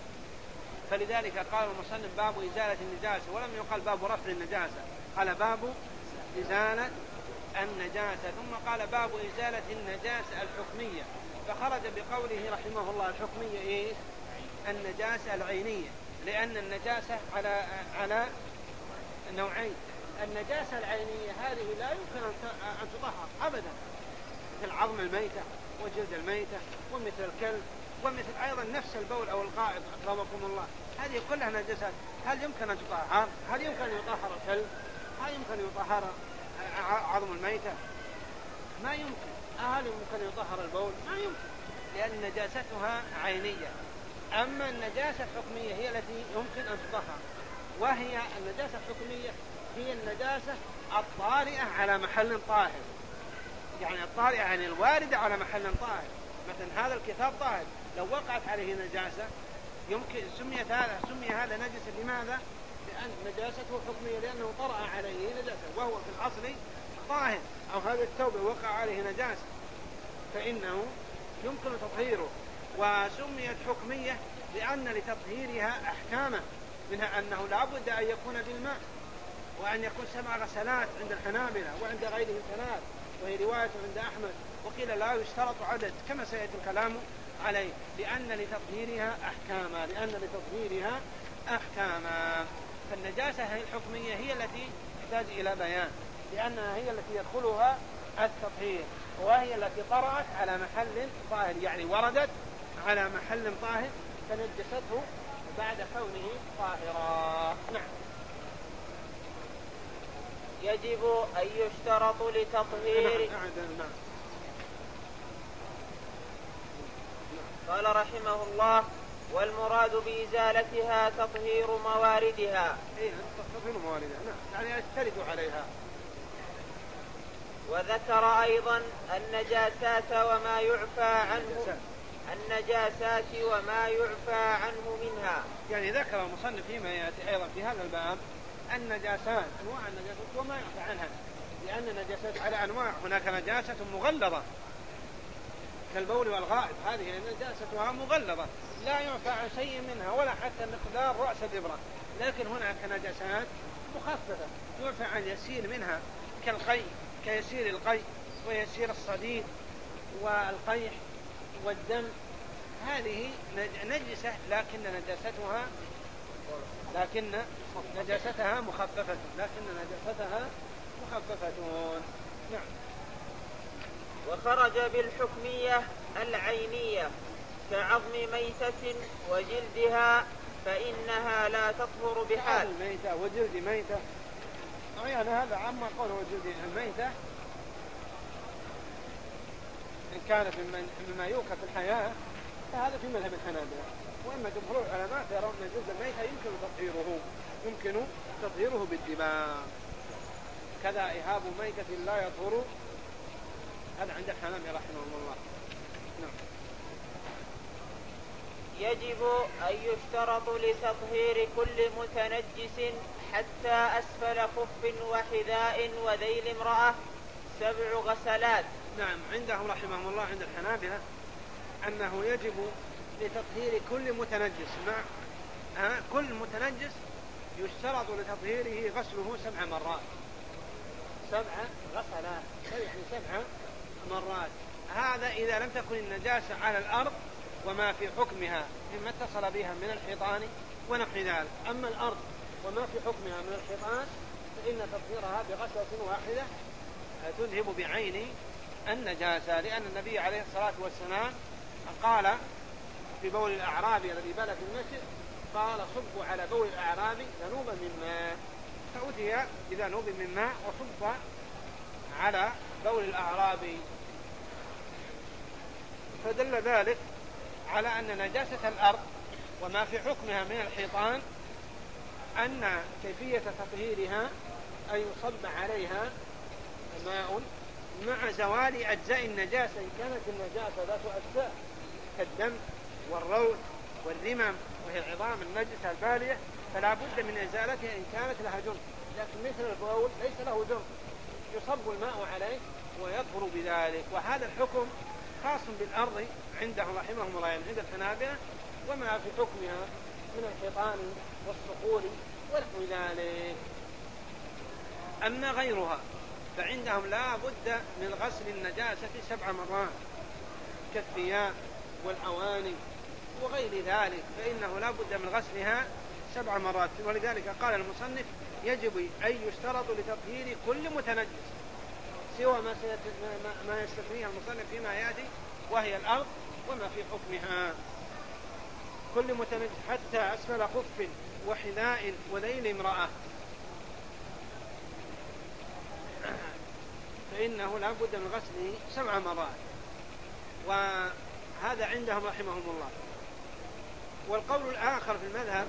فلذلك قال المصنف: باب إزالة النجاسة، ولم يقل باب رفع النجاسة، قال باب إزالة النجاسة، ثم قال باب إزالة النجاسة الحكمية، فخرج بقوله رحمه الله الحكمية إيه؟ النجاسة العينية، لأن النجاسة على نوعين. النجاسة العينية هذه لا يمكن أن تطهر أبدا، مثل عظم الميتة وجلد الميتة ومثل الكلب ومثل أيضا نفس البول أو الغائط أكرمكم الله، هذه كلها نجاسات. هل يمكن أن تطهر؟ هل يمكن أن يطهر الكلب؟ هل يمكن أن يطهر عظم الميتة؟ ما يمكن. هل يمكن أن يطهر البول؟ ما يمكن، لأن نجاستها عينية. أما النجاسة الحكمية هي التي يمكن أن تطهر، وهي النجاسة الحكمية هي النجاسة الطارئة على محل طاهر، يعني الطارئة يعني الواردة على محل طاهر. مثلا هذا الكتاب طاهر، لو وقعت عليه نجاسة يمكن سمي هذا نجسا. لماذا؟ لأن نجاسته حكمية، لأنه طرأ عليه نجاسة وهو في الأصل طاهر. أو هذا الثوب وقع عليه نجاسة فإنه يمكن تطهيره. وسميت حكمية لأن لتطهيرها أحكاما، منها أنه لا بد أن يكون بالماء، وأن يكون 7 غسلات عند الحنابلة وعند غيرهم 3، وهي رواية عند أحمد. وقيل لا يشترط عدد كما سيأتي الكلام عليه، لأن لتطهيرها أحكاما. فالنجاسة الحكمية هي التي تحتاج إلى بيان، لأنها هي التي يدخلها التطهير، وهي التي طرأت على محل طاهر، يعني وردت على محل طاهر فنجسته بعد كونه طاهرا. نعم. يجب أن يشترط لتطهير. قال رحمه الله: والمراد بإزالتها تطهير مواردها. تطهير مواردها، يعني ترد عليها. وذكر أيضا النجاسات وما يعفى عنه منها. يعني ذكر المصنف فيما يأتي أيضا في هذا الباب النجاسات، أنواع النجاسات وما يعفى عنها، لأن النجاسات على أنواع. هناك نجاسة مغلظة كالبول والغائط، هذه نجاستها مغلظة لا يعفى عن شيء منها ولا حتى مقدار رأس الإبرة. لكن هناك نجاسات مخففة يعفى عن يسير منها، كيسير القي ويسير الصديد والقيح والدم، هذه نجسة لكن نجاستها مخففة. نعم. وخرج بالحكمية العينية كعظم ميتة وجلدها، فإنها لا تطهر بحال. ميتة وجلد ميتة، يعني هذا عما قوله وجلد الميتة إن كانت مما يوكى في الحياة فهذا في مذهب الحنابلة. وإما جمهور العلماء يرون أن جلد الميتة يمكن تطهيره بالدماء، كذا إهاب ميتة لا يطهر، هذا عند الحنابلة رحمهم الله. نعم. يجب أن يشترط لتطهير كل متنجس حتى أسفل خف وحذاء وذيل امرأة 7 غسلات. نعم، عندهم رحمهم الله عند الحنابلة أنه يجب لتطهير كل متنجس كل متنجس يشترط لتطهيره غسله 7 مرات، 7 غسلات، يعني 7 مرات. هذا إذا لم تكن النجاسة على الأرض وما في حكمها مما اتصل بها من الحيطان ونحو ذلك. أما الأرض وما في حكمها من الحيطان فإن تطهيرها بغسلة واحدة تذهب بعين النجاسة، لأن النبي عليه الصلاة والسلام قال في بول الأعرابي الذي بال في المسجد، قال صبوا على بول الأعرابي ذنوبا من ماء، فأتي بذنوب من ماء وصب على بول الأعرابي، فدل ذلك على أن نجاسة الأرض وما في حكمها من الحيطان أن كيفية تطهيرها أن يصب عليها ماء مع زوال أجزاء النجاسة، إن كانت النجاسة ذات أجزاء كالدم والروث والرمم وهي العظام النجسة البالية فلا بد من إزالتها إن كانت لها جرم، لكن مثل البول ليس له جرم يصب الماء عليه ويطهر بذلك. وهذا الحكم خاص بالأرض عندهم رحمهم الله، عند الحنابلة وما في حكمها من الحيطان والصخور ونحو ذلك. أما غيرها فعندهم لا بد من غسل النجاسة 7 مرات كالثياب والأواني وغير ذلك، فإنه لا بد من غسلها 7 مرات. ولذلك قال المصنف يجب أن يشترط لتطهير كل متنجس سوى ما يستثنيه المصنف فيما يأتي وهي الأرض وما في حكمها. كل متنجس حتى أسفل خف وحذاء وذيل امرأة فإنه لا بد من غسله 7 مرات، وهذا عندهم رحمهم الله. والقول الآخر في المذهب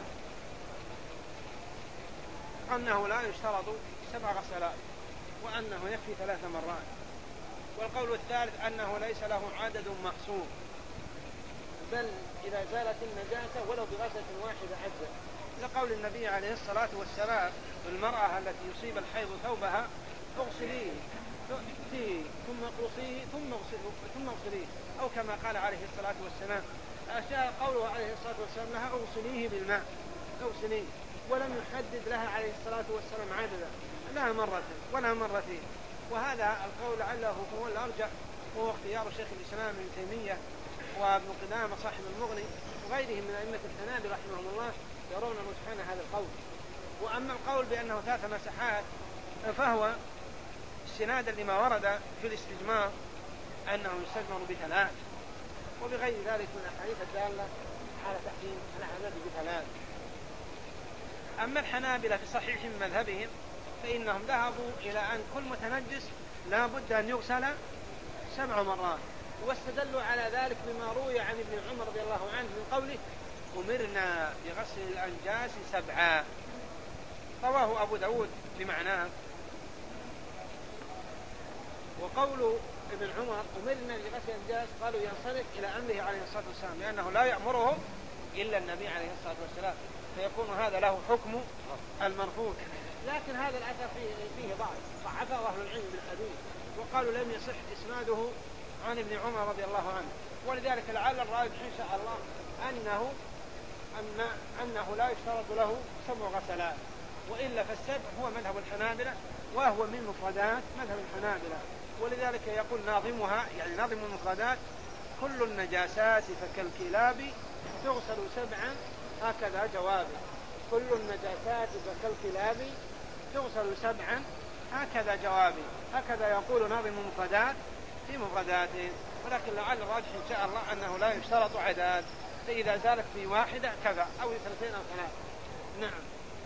أنه لا يشترط 7 غسلات وأنه يكفي 3 مرات. والقول الثالث أنه ليس له عدد محصور، بل إذا زالت النجاسة ولو بغسلة واحدة عجزت، لقول النبي عليه الصلاة والسلام المرأة التي يصيب الحيض ثوبها اغسليه ثم اقرصيه ثم اغسليه، أو كما قال عليه الصلاة والسلام. أشار قوله عليه الصلاة والسلام لها اغسليه بالماء، اغسليه، ولم يحدد لها عليه الصلاة والسلام عددا، لا مرة ولا مرتين. وهذا القول لعله هو الأرجح، وهو اختيار شيخ الإسلام ابن تيمية وابن قدامة صاحب المغني وغيرهم من أئمة الحنابلة رحمهم الله يرون رجحان هذا القول. وأما القول بأنه 3 مسحات فهو استنادا لما ورد في الاستجمار أنه يستجمر ب3 وبغير ذلك من الأحاديث الدالة على تحريم العمل ب3. أما الحنابلة في صحيح من مذهبهم فإنهم ذهبوا إلى أن كل متنجس لا بد أن يغسل 7 مرات، واستدلوا على ذلك بما روي عن ابن عمر رضي الله عنه من قوله أمرنا بغسل الأنجاس 7، رواه أبو داود بمعناه. وقول ابن عمر أمرنا بغسل الأنجاس قالوا ينصرف إلى أمره عليه الصلاة والسلام، لأنه لا يأمره إلا النبي عليه الصلاة والسلام، فيكون هذا له حكم المرفوع. لكن هذا الأثر فيه ضعفه أهل العلم بالحديث، وقالوا لم يصح إسناده عن ابن عمر رضي الله عنه. ولذلك لعل الراجح إن شاء الله أنه لا يشترط له 7 غسلات، وإلا فالسبع هو مذهب الحنابلة وهو من مفردات مذهب الحنابلة. ولذلك يقول ناظمها، يعني ناظم المفردات: كل النجاسات فكالكلاب تغسل 7 هكذا جوابي، كل النجاسات فكالكلاب تغسل 7 هكذا جوابي. هكذا يقول ناظم المفردات في مفرداته. ولكن لعل الراجح إن شاء الله أنه لا يشترط عدد، فإذا زالت في واحدة كذا أو 2 أو 3. نعم.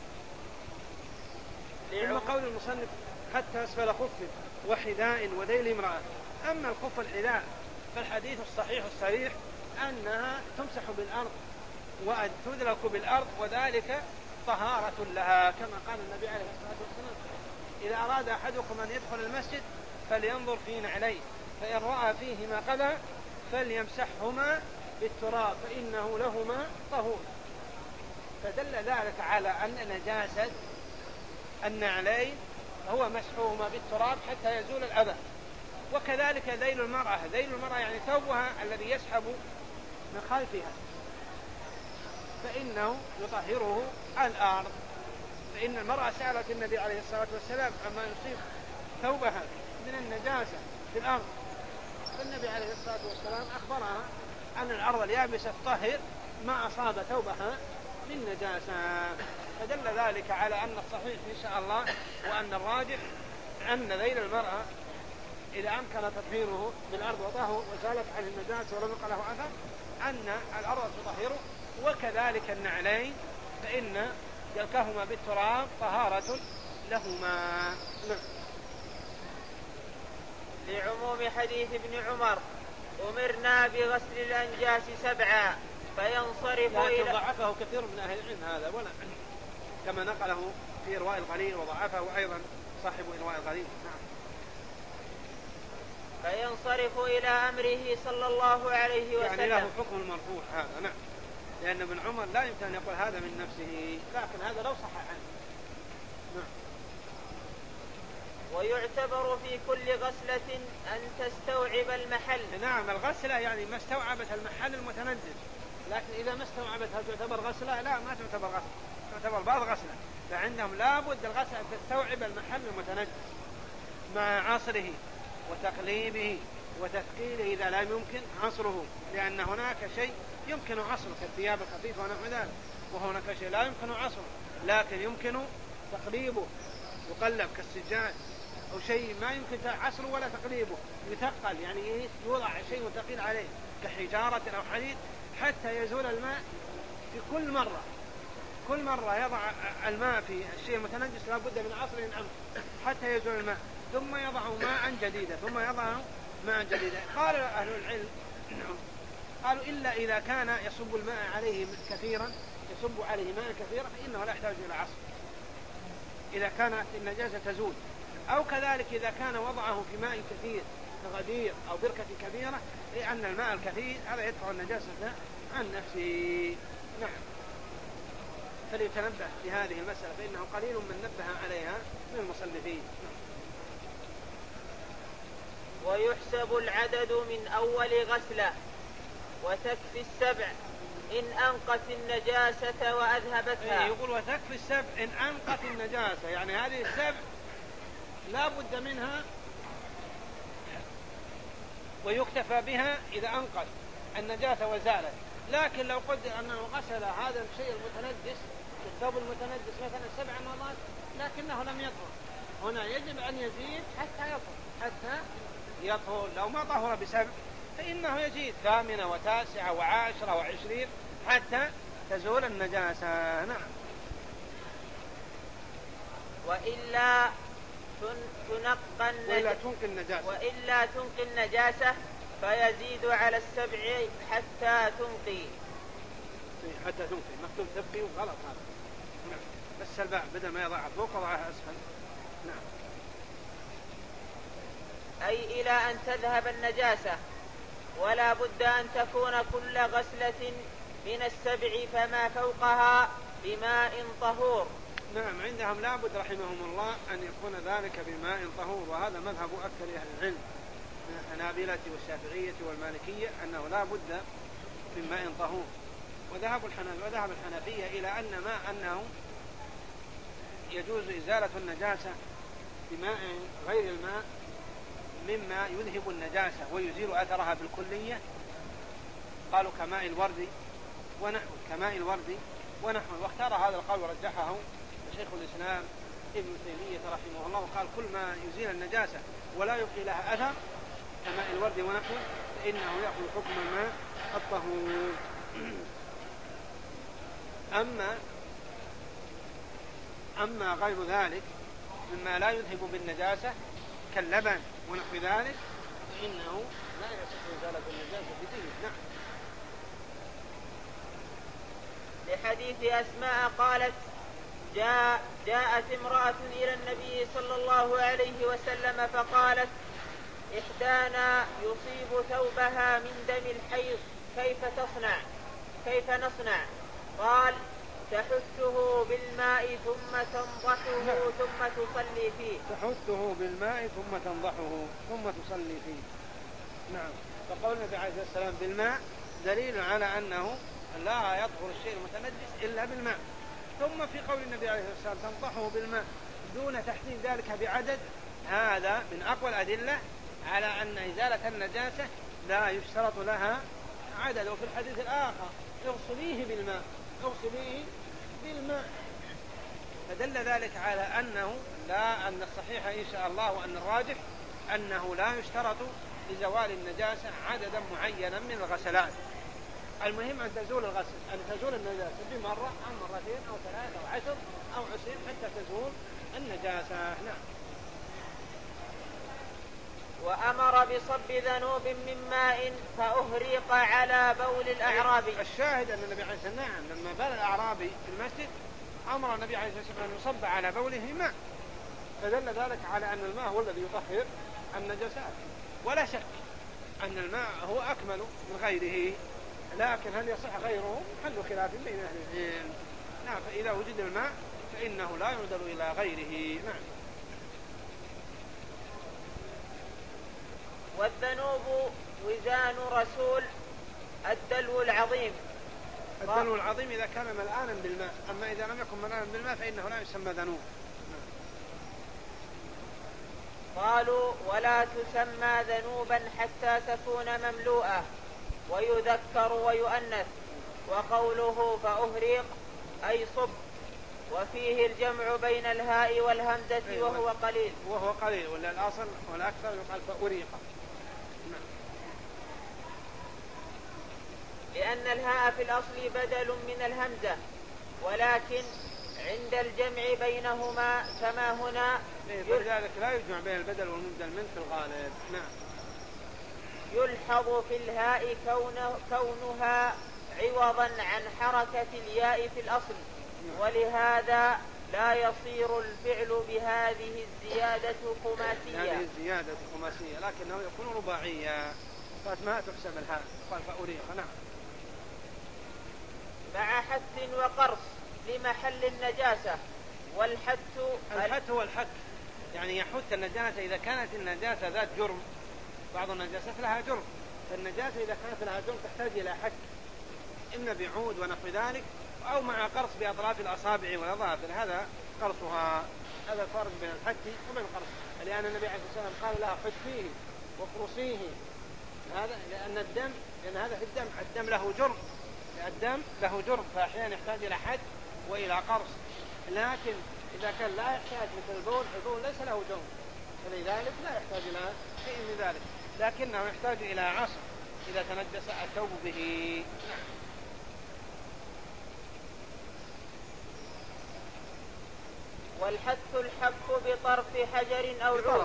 ثم قول المصنف حتى أسفل خف وحذاء وذيل امرأة. أما الخف الحذاء فالحديث الصحيح الصريح أنها تمسح بالأرض وتدلك بالأرض، وذلك طهارة لها، كما قال النبي عليه الصلاة والسلام: إذا أراد أحدكم أن يدخل المسجد فلينظر في نعليه، فإن رأى فيهما قذى فليمسحهما بالتراب فإنه لهما طهور. فدل ذلك على أن نجاسة النعلين هو مسحهما بالتراب حتى يزول الأذى. وكذلك ذيل المرأة، ذيل المرأة يعني ثوبها الذي يسحب من خلفها، فإنه يطهره الأرض. فإن المرأة سألت النبي عليه الصلاة والسلام عما يصيب ثوبها من النجاسة في الأرض، فالنبي عليه الصلاة والسلام أخبرها أن الأرض اليابسة تطهر ما أصاب ثوبها من نجاسة. فدل ذلك على أن الصحيح إن شاء الله وأن الراجح أن ذيل المرأة إذا أمكن تطهيره بالأرض وطهره وزالت عنه النجاسة ولم يقع له أثر أن الأرض تطهره، وكذلك النعلين فإن دلكهما بالتراب طهارة لهما. لعموم حديث ابن عمر: أمرنا بغسل الأنجاس 7 فينصرف لكن ضعفه كثير من أهل العلم هذا، ولا كما نقله في إرواء الغليل، وضعفه أيضا صاحب إرواء الغليل. فينصرف إلى أمره صلى الله عليه وسلم، يعني له حكم المرفوع هذا. نعم، لأن ابن عمر لا يمكن أن يقول هذا من نفسه، لكن هذا لو صح عنه. نعم. ويعتبر في كل غسلة أن تستوعب المحل. نعم، الغسلة يعني ما استوعبت المحل المتنجس، لكن إذا ما استوعبتها تعتبر غسلة؟ لا، ما تعتبر غسلة، تعتبر بعض غسلة. فعندهم لابد الغسلة أن تستوعب المحل المتنجس مع عصره وتقليبه وتثقيله إذا لا يمكن عصره، لأن هناك شيء يمكن عصره كالثياب الخفيفة ونحو ذلك، وهناك شيء لا يمكن عصره لكن يمكن تقليبه، يقلب كالسجاد، أو شيء ما يمكن عصره ولا تقليبه، يثقل يعني يوضع شيء ثقيل عليه كحجارة أو حديد حتى يزول الماء. في كل مرة يضع الماء في الشيء المتنجس لا بد من عصر عمق حتى يزول الماء، ثم يضع ماء جديدا. قال أهل العلم قالوا إلا إذا كان يصب الماء عليه كثيرا، يصب عليه ماء كثيرا فإنه لا يحتاج إلى عصر إذا كانت النجاسة تزول، أو كذلك إذا كان وضعه في ماء كثير كغدير أو بركة كبيرة، لأن الماء الكثير هذا يدفع النجاسة عن نفسه. نعم، فليتنبه لهذه المسألة فإنه قليل من نبه عليها من المصنفين. ويحسب العدد من أول غسلة، وتكفي 7 إن أنقت النجاسة وأذهبتها. يقول وتكفي 7 إن أنقت النجاسة، يعني هذه 7 لا بد منها ويكتفى بها إذا أنقت النجاسة وزالت. لكن لو قدر أنه غسل هذا الشيء المتنجس الثوب المتنجس مثلا 7 مرات لكنه لم يطهر، هنا يجب أن يزيد حتى يطهر. لو ما طهر ب7 فإنه يزيد 8 و9 و10 و20 حتى تزول النجاسة. نعم. وإلا تنقي النجاسة فيزيد على 7 حتى تنقي. مكتوب تبقي وغلط هذا. نعم. بس الباء بدل ما يضعها فوق وضعها أسفل. نعم. أي إلى أن تذهب النجاسة، ولا بد أن تكون كل غسلة من 7 فما فوقها بماء طهور. نعم، عندهم لا بد رحمهم الله أن يكون ذلك بماء طهور، وهذا مذهب أكثر أهل العلم من الحنابلة والشافعية والمالكية أنه لا بد من ماء طهور. وذهب الحنفية إلى أنه يجوز إزالة النجاسة بماء غير الماء مما يذهب النجاسة ويزيل أثرها بالكلية، قالوا كماء الورد ونحو واختار هذا القول ورجحه شيخ الإسلام ابن تيمية رحمه الله، وقال كل ما يزيل النجاسة ولا يبقي لها أثر كماء الورد ونحو فإنه يأخذ حكم الماء الطهور. أما غير ذلك مما لا يذهب بالنجاسة كاللبن ونحو ذلك فإنه لا يصح إزالة النجاسة بدين. نعم. حديث أسماء قالت: جاءت امرأة إلى النبي صلى الله عليه وسلم فقالت: إحدانا يصيب ثوبها من دم الحيض، كيف نصنع؟ قال: تحثه بالماء ثم تنضحه ثم تصلي فيه. تحثه بالماء ثم تنضحه ثم تصلي فيه. نعم. فقول النبي عليه الصلاة والسلام بالماء دليل على أنه لا يطهر الشيء المتنجس إلا بالماء. ثم في قول النبي عليه الصلاة والسلام تنضحه بالماء دون تحديد ذلك بعدد، هذا من أقوى الأدلة على أن إزالة النجاسة لا يشترط لها عدد. وفي الحديث الآخر اغسليه بالماء. فدل ذلك على أنه أن الصحيح إن شاء الله وأن الراجح أنه لا يشترط لزوال النجاسة عددا معينا من الغسلات. المهم أن تزول النجاسة بمرة أو مرتين أو 3 أو 10 أو 20 حتى تزول النجاسة. نعم. وأمر بصب ذنوب من ماء فأهريق على بول الأعرابي. الشاهد أن النبي عليه الصلاة والسلام لما بال الأعرابي في المسجد أمر النبي عليه الصلاة والسلام أن يصب على بوله ماء، فدل ذلك على أن الماء هو الذي يطهر النجاسات. ولا شك أن الماء هو أكمل من غيره، لكن هل يصح غيره محل خلاف بين أهل العلم. نعم. فإذا وجد الماء فإنه لا يعدل إلى غيره. نعم. والذنوب وزان رسول الدلو العظيم. الدلو العظيم إذا كان ملآنا بالماء، أما إذا لم يكن ملآنا بالماء فإنه لا يسمى ذنوب. قالوا: ولا تسمى ذنوبا حتى تكون مملوءة، ويذكر ويؤنث. وقوله فأهريق أي صب، وفيه الجمع بين الهاء والهمزة وهو قليل ولا الأصل والأكثر يقال فأريق. لأن الهاء في الأصل بدل من الهمزة، ولكن عند الجمع بينهما كما هنا فلذلك لا يجمع بين البدل والمبدل من في الغالب. نعم. يلحظ في الهاء كونها عوضا عن حركة الياء في الأصل، ولهذا لا يصير الفعل بهذه الزيادة خماسية. لكنه يكون رباعيا، فما تحسب الهاء. قال فأريق. نعم. مع حث وقرص لمحل النجاسة. الحث هو الحك، يعني يحث النجاسة إذا كانت النجاسة ذات جرم. بعض النجاسات لها جرم، فالنجاسة إذا كانت لها جرم تحتاج إلى حك، إما بعود ونحو ذلك، أو مع قرص بأطراف الأصابع والأظافر. هذا قرصها. هذا الفرق بين الحك وبين القرص. لأن النبي عليه الصلاة والسلام قال لها حثيه وقرصيه، هذا لأن هذا في الدم له جرم، فأحيانا يحتاج إلى حد وإلى قرص. لكن إذا كان لا يحتاج مثل البول ليس له جرم، فلذلك لا يحتاج إلى شيء من ذلك، لكنه يحتاج إلى عصر إذا تنجس الثوب به. والحث الحك بطرف حجر أو عود.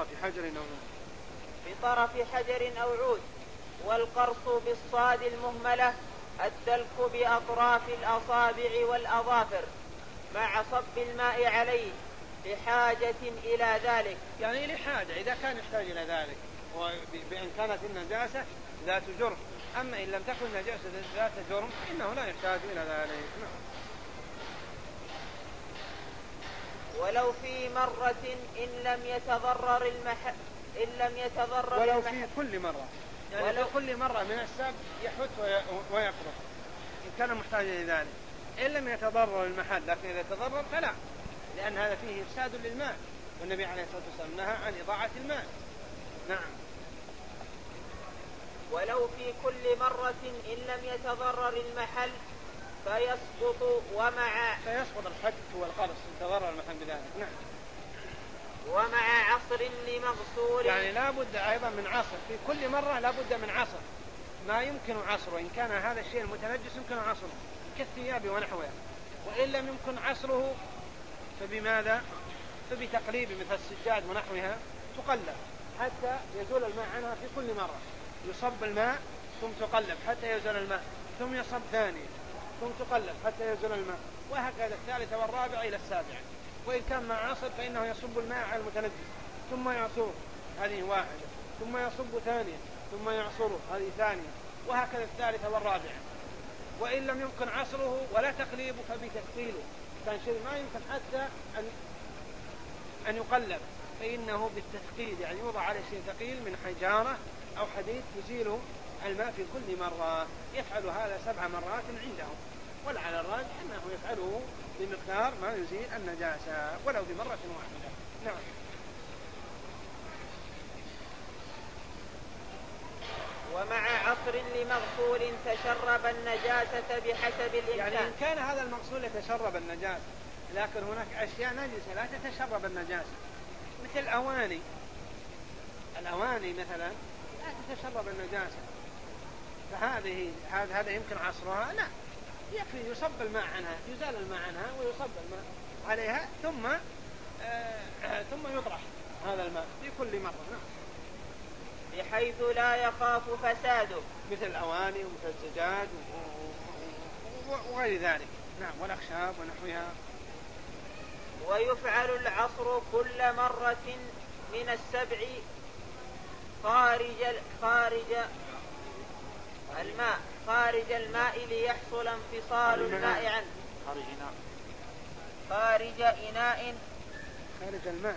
بطرف حجر أو عود. والقرص بالصاد المهملة الدلك بأطراف الأصابع والأظافر مع صب الماء عليه لحاجة إلى ذلك. يعني لحاجة إذا كان يحتاج إلى ذلك، وبأن كانت النجاسة ذات جرم. أما إن لم تكن نجاسة ذات جرم فإنه لا يحتاج إلى ذلك. ولو في مرة إن لم يتضرر المحل ولو في كل مرة، يعني في كل مرة من السب يحث ويقرص إن كان محتاج إلى ذلك، إن لم يتضرر المحل. لكن إذا تضرر فلا، لأن هذا فيه إفساد للماء، والنبي عليه الصلاة والسلام نهى عن إضاعة الماء. نعم. ولو في كل مرة إن لم يتضرر المحل فيسقط الحك والقرص يتضرر المحل بذلك. نعم. ومع عصر لمغسول، يعني لا بد أيضا من عصر، في كل مرة لا بد من عصر ما يمكن عصره. إن كان هذا الشيء المتنجس يمكن عصره كالثياب ونحوها، وإن لم يمكن عصره فبماذا؟ فبتقليب مثل السجاد ونحوها تقلب حتى يزول الماء عنها في كل مرة. يصب الماء ثم تقلب حتى يزول الماء، ثم يصب ثاني، ثم تقلب حتى ينزل الماء، وهكذا الثالثة والرابعة إلى السابعة. وإن كان مع عصر فإنه يصب الماء على المتنجس ثم يعصره، هذه واحدة، ثم يصب ثانية، ثم يعصره، هذه ثانية، وهكذا الثالثة والرابعة. وإن لم يمكن عصره ولا تقليبه فبتثقيله، كان شيء ما يمكن حتى أن يقلب فإنه بالتثقيل، يعني يوضع عليه شيء ثقيل من حجارة أو حديد يزيله الماء في كل مرة. يفعل هذا 7 مرات عندهم، ولعل الراجح أنه يفعله بمقدار ما يزيل النجاسة ولو بمرة واحدة. نعم. ومع عصر لمغسول تشرب النجاسة بحسب الإمكان. يعني إن كان هذا المغسول يتشرب النجاسة، لكن هناك أشياء نجسة لا تتشرب النجاسة، مثل الأواني مثلا لا تتشرب النجاسة، فهذه هذا يمكن عصرها، لا يكفي يصب الماء عنها، يزال الماء عنها ويصب الماء عليها ثم يطرح هذا الماء في كل مرة. نعم. بحيث لا يخاف فساده، مثل الأواني ومثل الزجاج وغير ذلك. نعم، والأخشاب ونحوها. ويفعل العصر كل مرة من 7 خارج الماء ليحصل انفصال الماء عنه. خارج إناء خارج الماء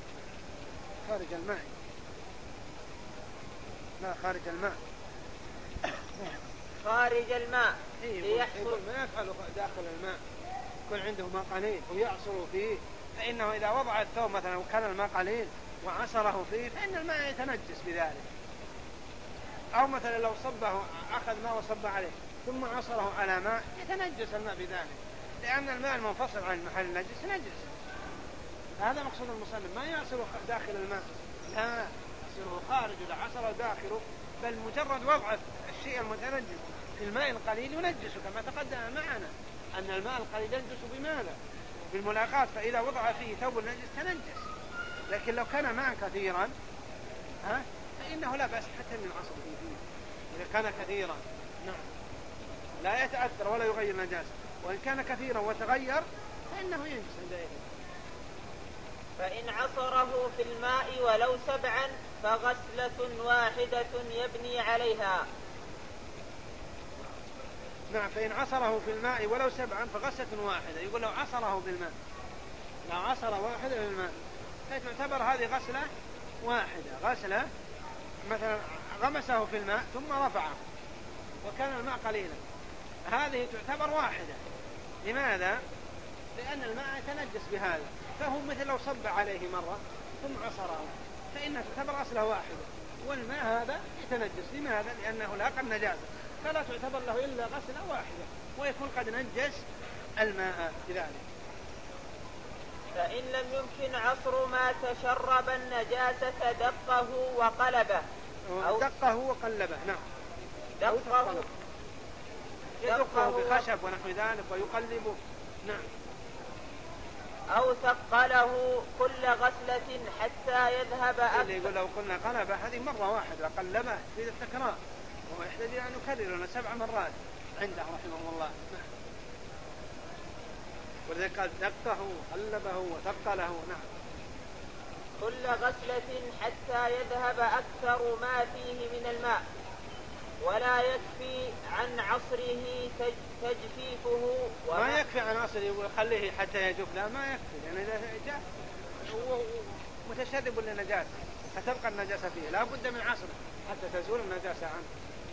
ليحصل ما يفعل داخل الماء، يكون عنده ماء قليل ويعصر فيه، فإنه إذا وضع الثوب مثلا وكان الماء قليل وعصره فيه فإن الماء يتنجس بذلك. أو مثلا لو أخذ ماء وصب عليه ثم عصره على ماء يتنجس الماء بذلك، لأن الماء المنفصل عن المحل النجس نجس. هذا مقصود المصنف، ما يعصره داخل الماء، لا يعصره خارج ولا عصره داخله، بل مجرد وضع الشيء المتنجس في الماء القليل ينجسه، كما تقدم معنا أن الماء القليل ينجس بماذا؟ بالملاقات، فإذا وضع فيه ثوب النجس تنجس. لكن لو كان ماء كثيرا فإنه لا بأس حتى من عصره فيه إذا كان كثيرا. نعم، لا يتأثر ولا يغير نجاسة. وإن كان كثيرا وتغير فإنه ينجس عندئذ. فإن عصره في الماء ولو 7 فغسلة واحدة يبني عليها. نعم، فإن عصره في الماء ولو 7 فغسلة واحدة. يقول لو عصره بالماء، لو عصر واحدة بالماء فتعتبر هذه غسلة واحدة. غسلة مثلا غمسه في الماء ثم رفعه وكان الماء قليلا، هذه تعتبر واحدة. لماذا؟ لأن الماء يتنجس بهذا، فهو مثل لو صب عليه مرة ثم عصره فإنها تعتبر غسلة واحدة، والماء هذا يتنجس. لماذا؟ لأنه لاقى النجاسة، فلا تعتبر له إلا غسلة واحدة، ويكون قد نجس الماء بذلك. فإن لم يمكن عصر ما تشرب النجاسة دقه وقلبه دقه وقلبه. نعم، دقه بخشب ونحو ذلك ويقلبه. نعم. أو ثقله كل غسلة حتى يذهب اللي يقول لو قلنا قلبه هذه مرة واحدة، قلبه في التكرار، وهو يحتاج أن يكرر لنا 7 مرات عنده رحمه الله. ولذلك قال دقه وقلبه وثقله. نعم. كل غسلة حتى يذهب أكثر ما فيه من الماء، ولا يكفي عن عصره تجفيفه. ما يكفي عن عصره وخليه حتى يجف، لا ما يكفي، لأن إذا جاء هو متشرب للنجاسة فتبقى النجاسة فيه، لا بد من عصره حتى تزول النجاسة عنه.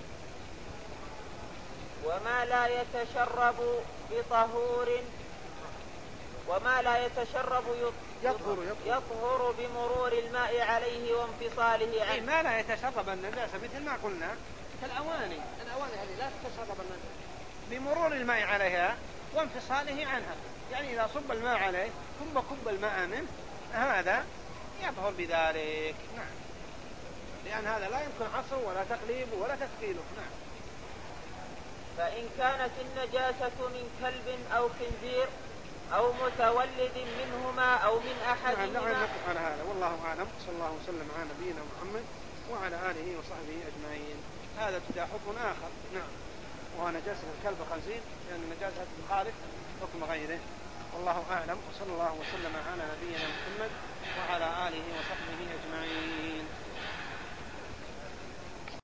وما لا يتشرب بطهور، وما لا يتشرب يطهر بمرور الماء عليه وانفصاله عنه. ما لا يتشرب النجاسة مثل ما قلنا كالأواني هذه لا تتشرب النجاسة بمرور الماء عليها وانفصاله عنها، يعني إذا صب الماء عليه ثم كب الماء منه هذا يطهر بذلك. نعم، لأن هذا لا يمكن عصره ولا تقليبه ولا تثقيله. نعم. فإن كانت النجاسة من كلب أو خنزير أو متولد منهما أو من أحدهما. نعم، نقف على هذا والله أعلم. صلى الله وسلم على نبينا محمد وعلى آله وصحبه أجمعين. هذا ابتداء حكم آخر. نعم. وهو نجاسة الكلب خنزير، لأن نجاسة تخالف حكم غيره. والله أعلم، وصلى الله وسلم على نبينا محمد وعلى آله وصحبه أجمعين.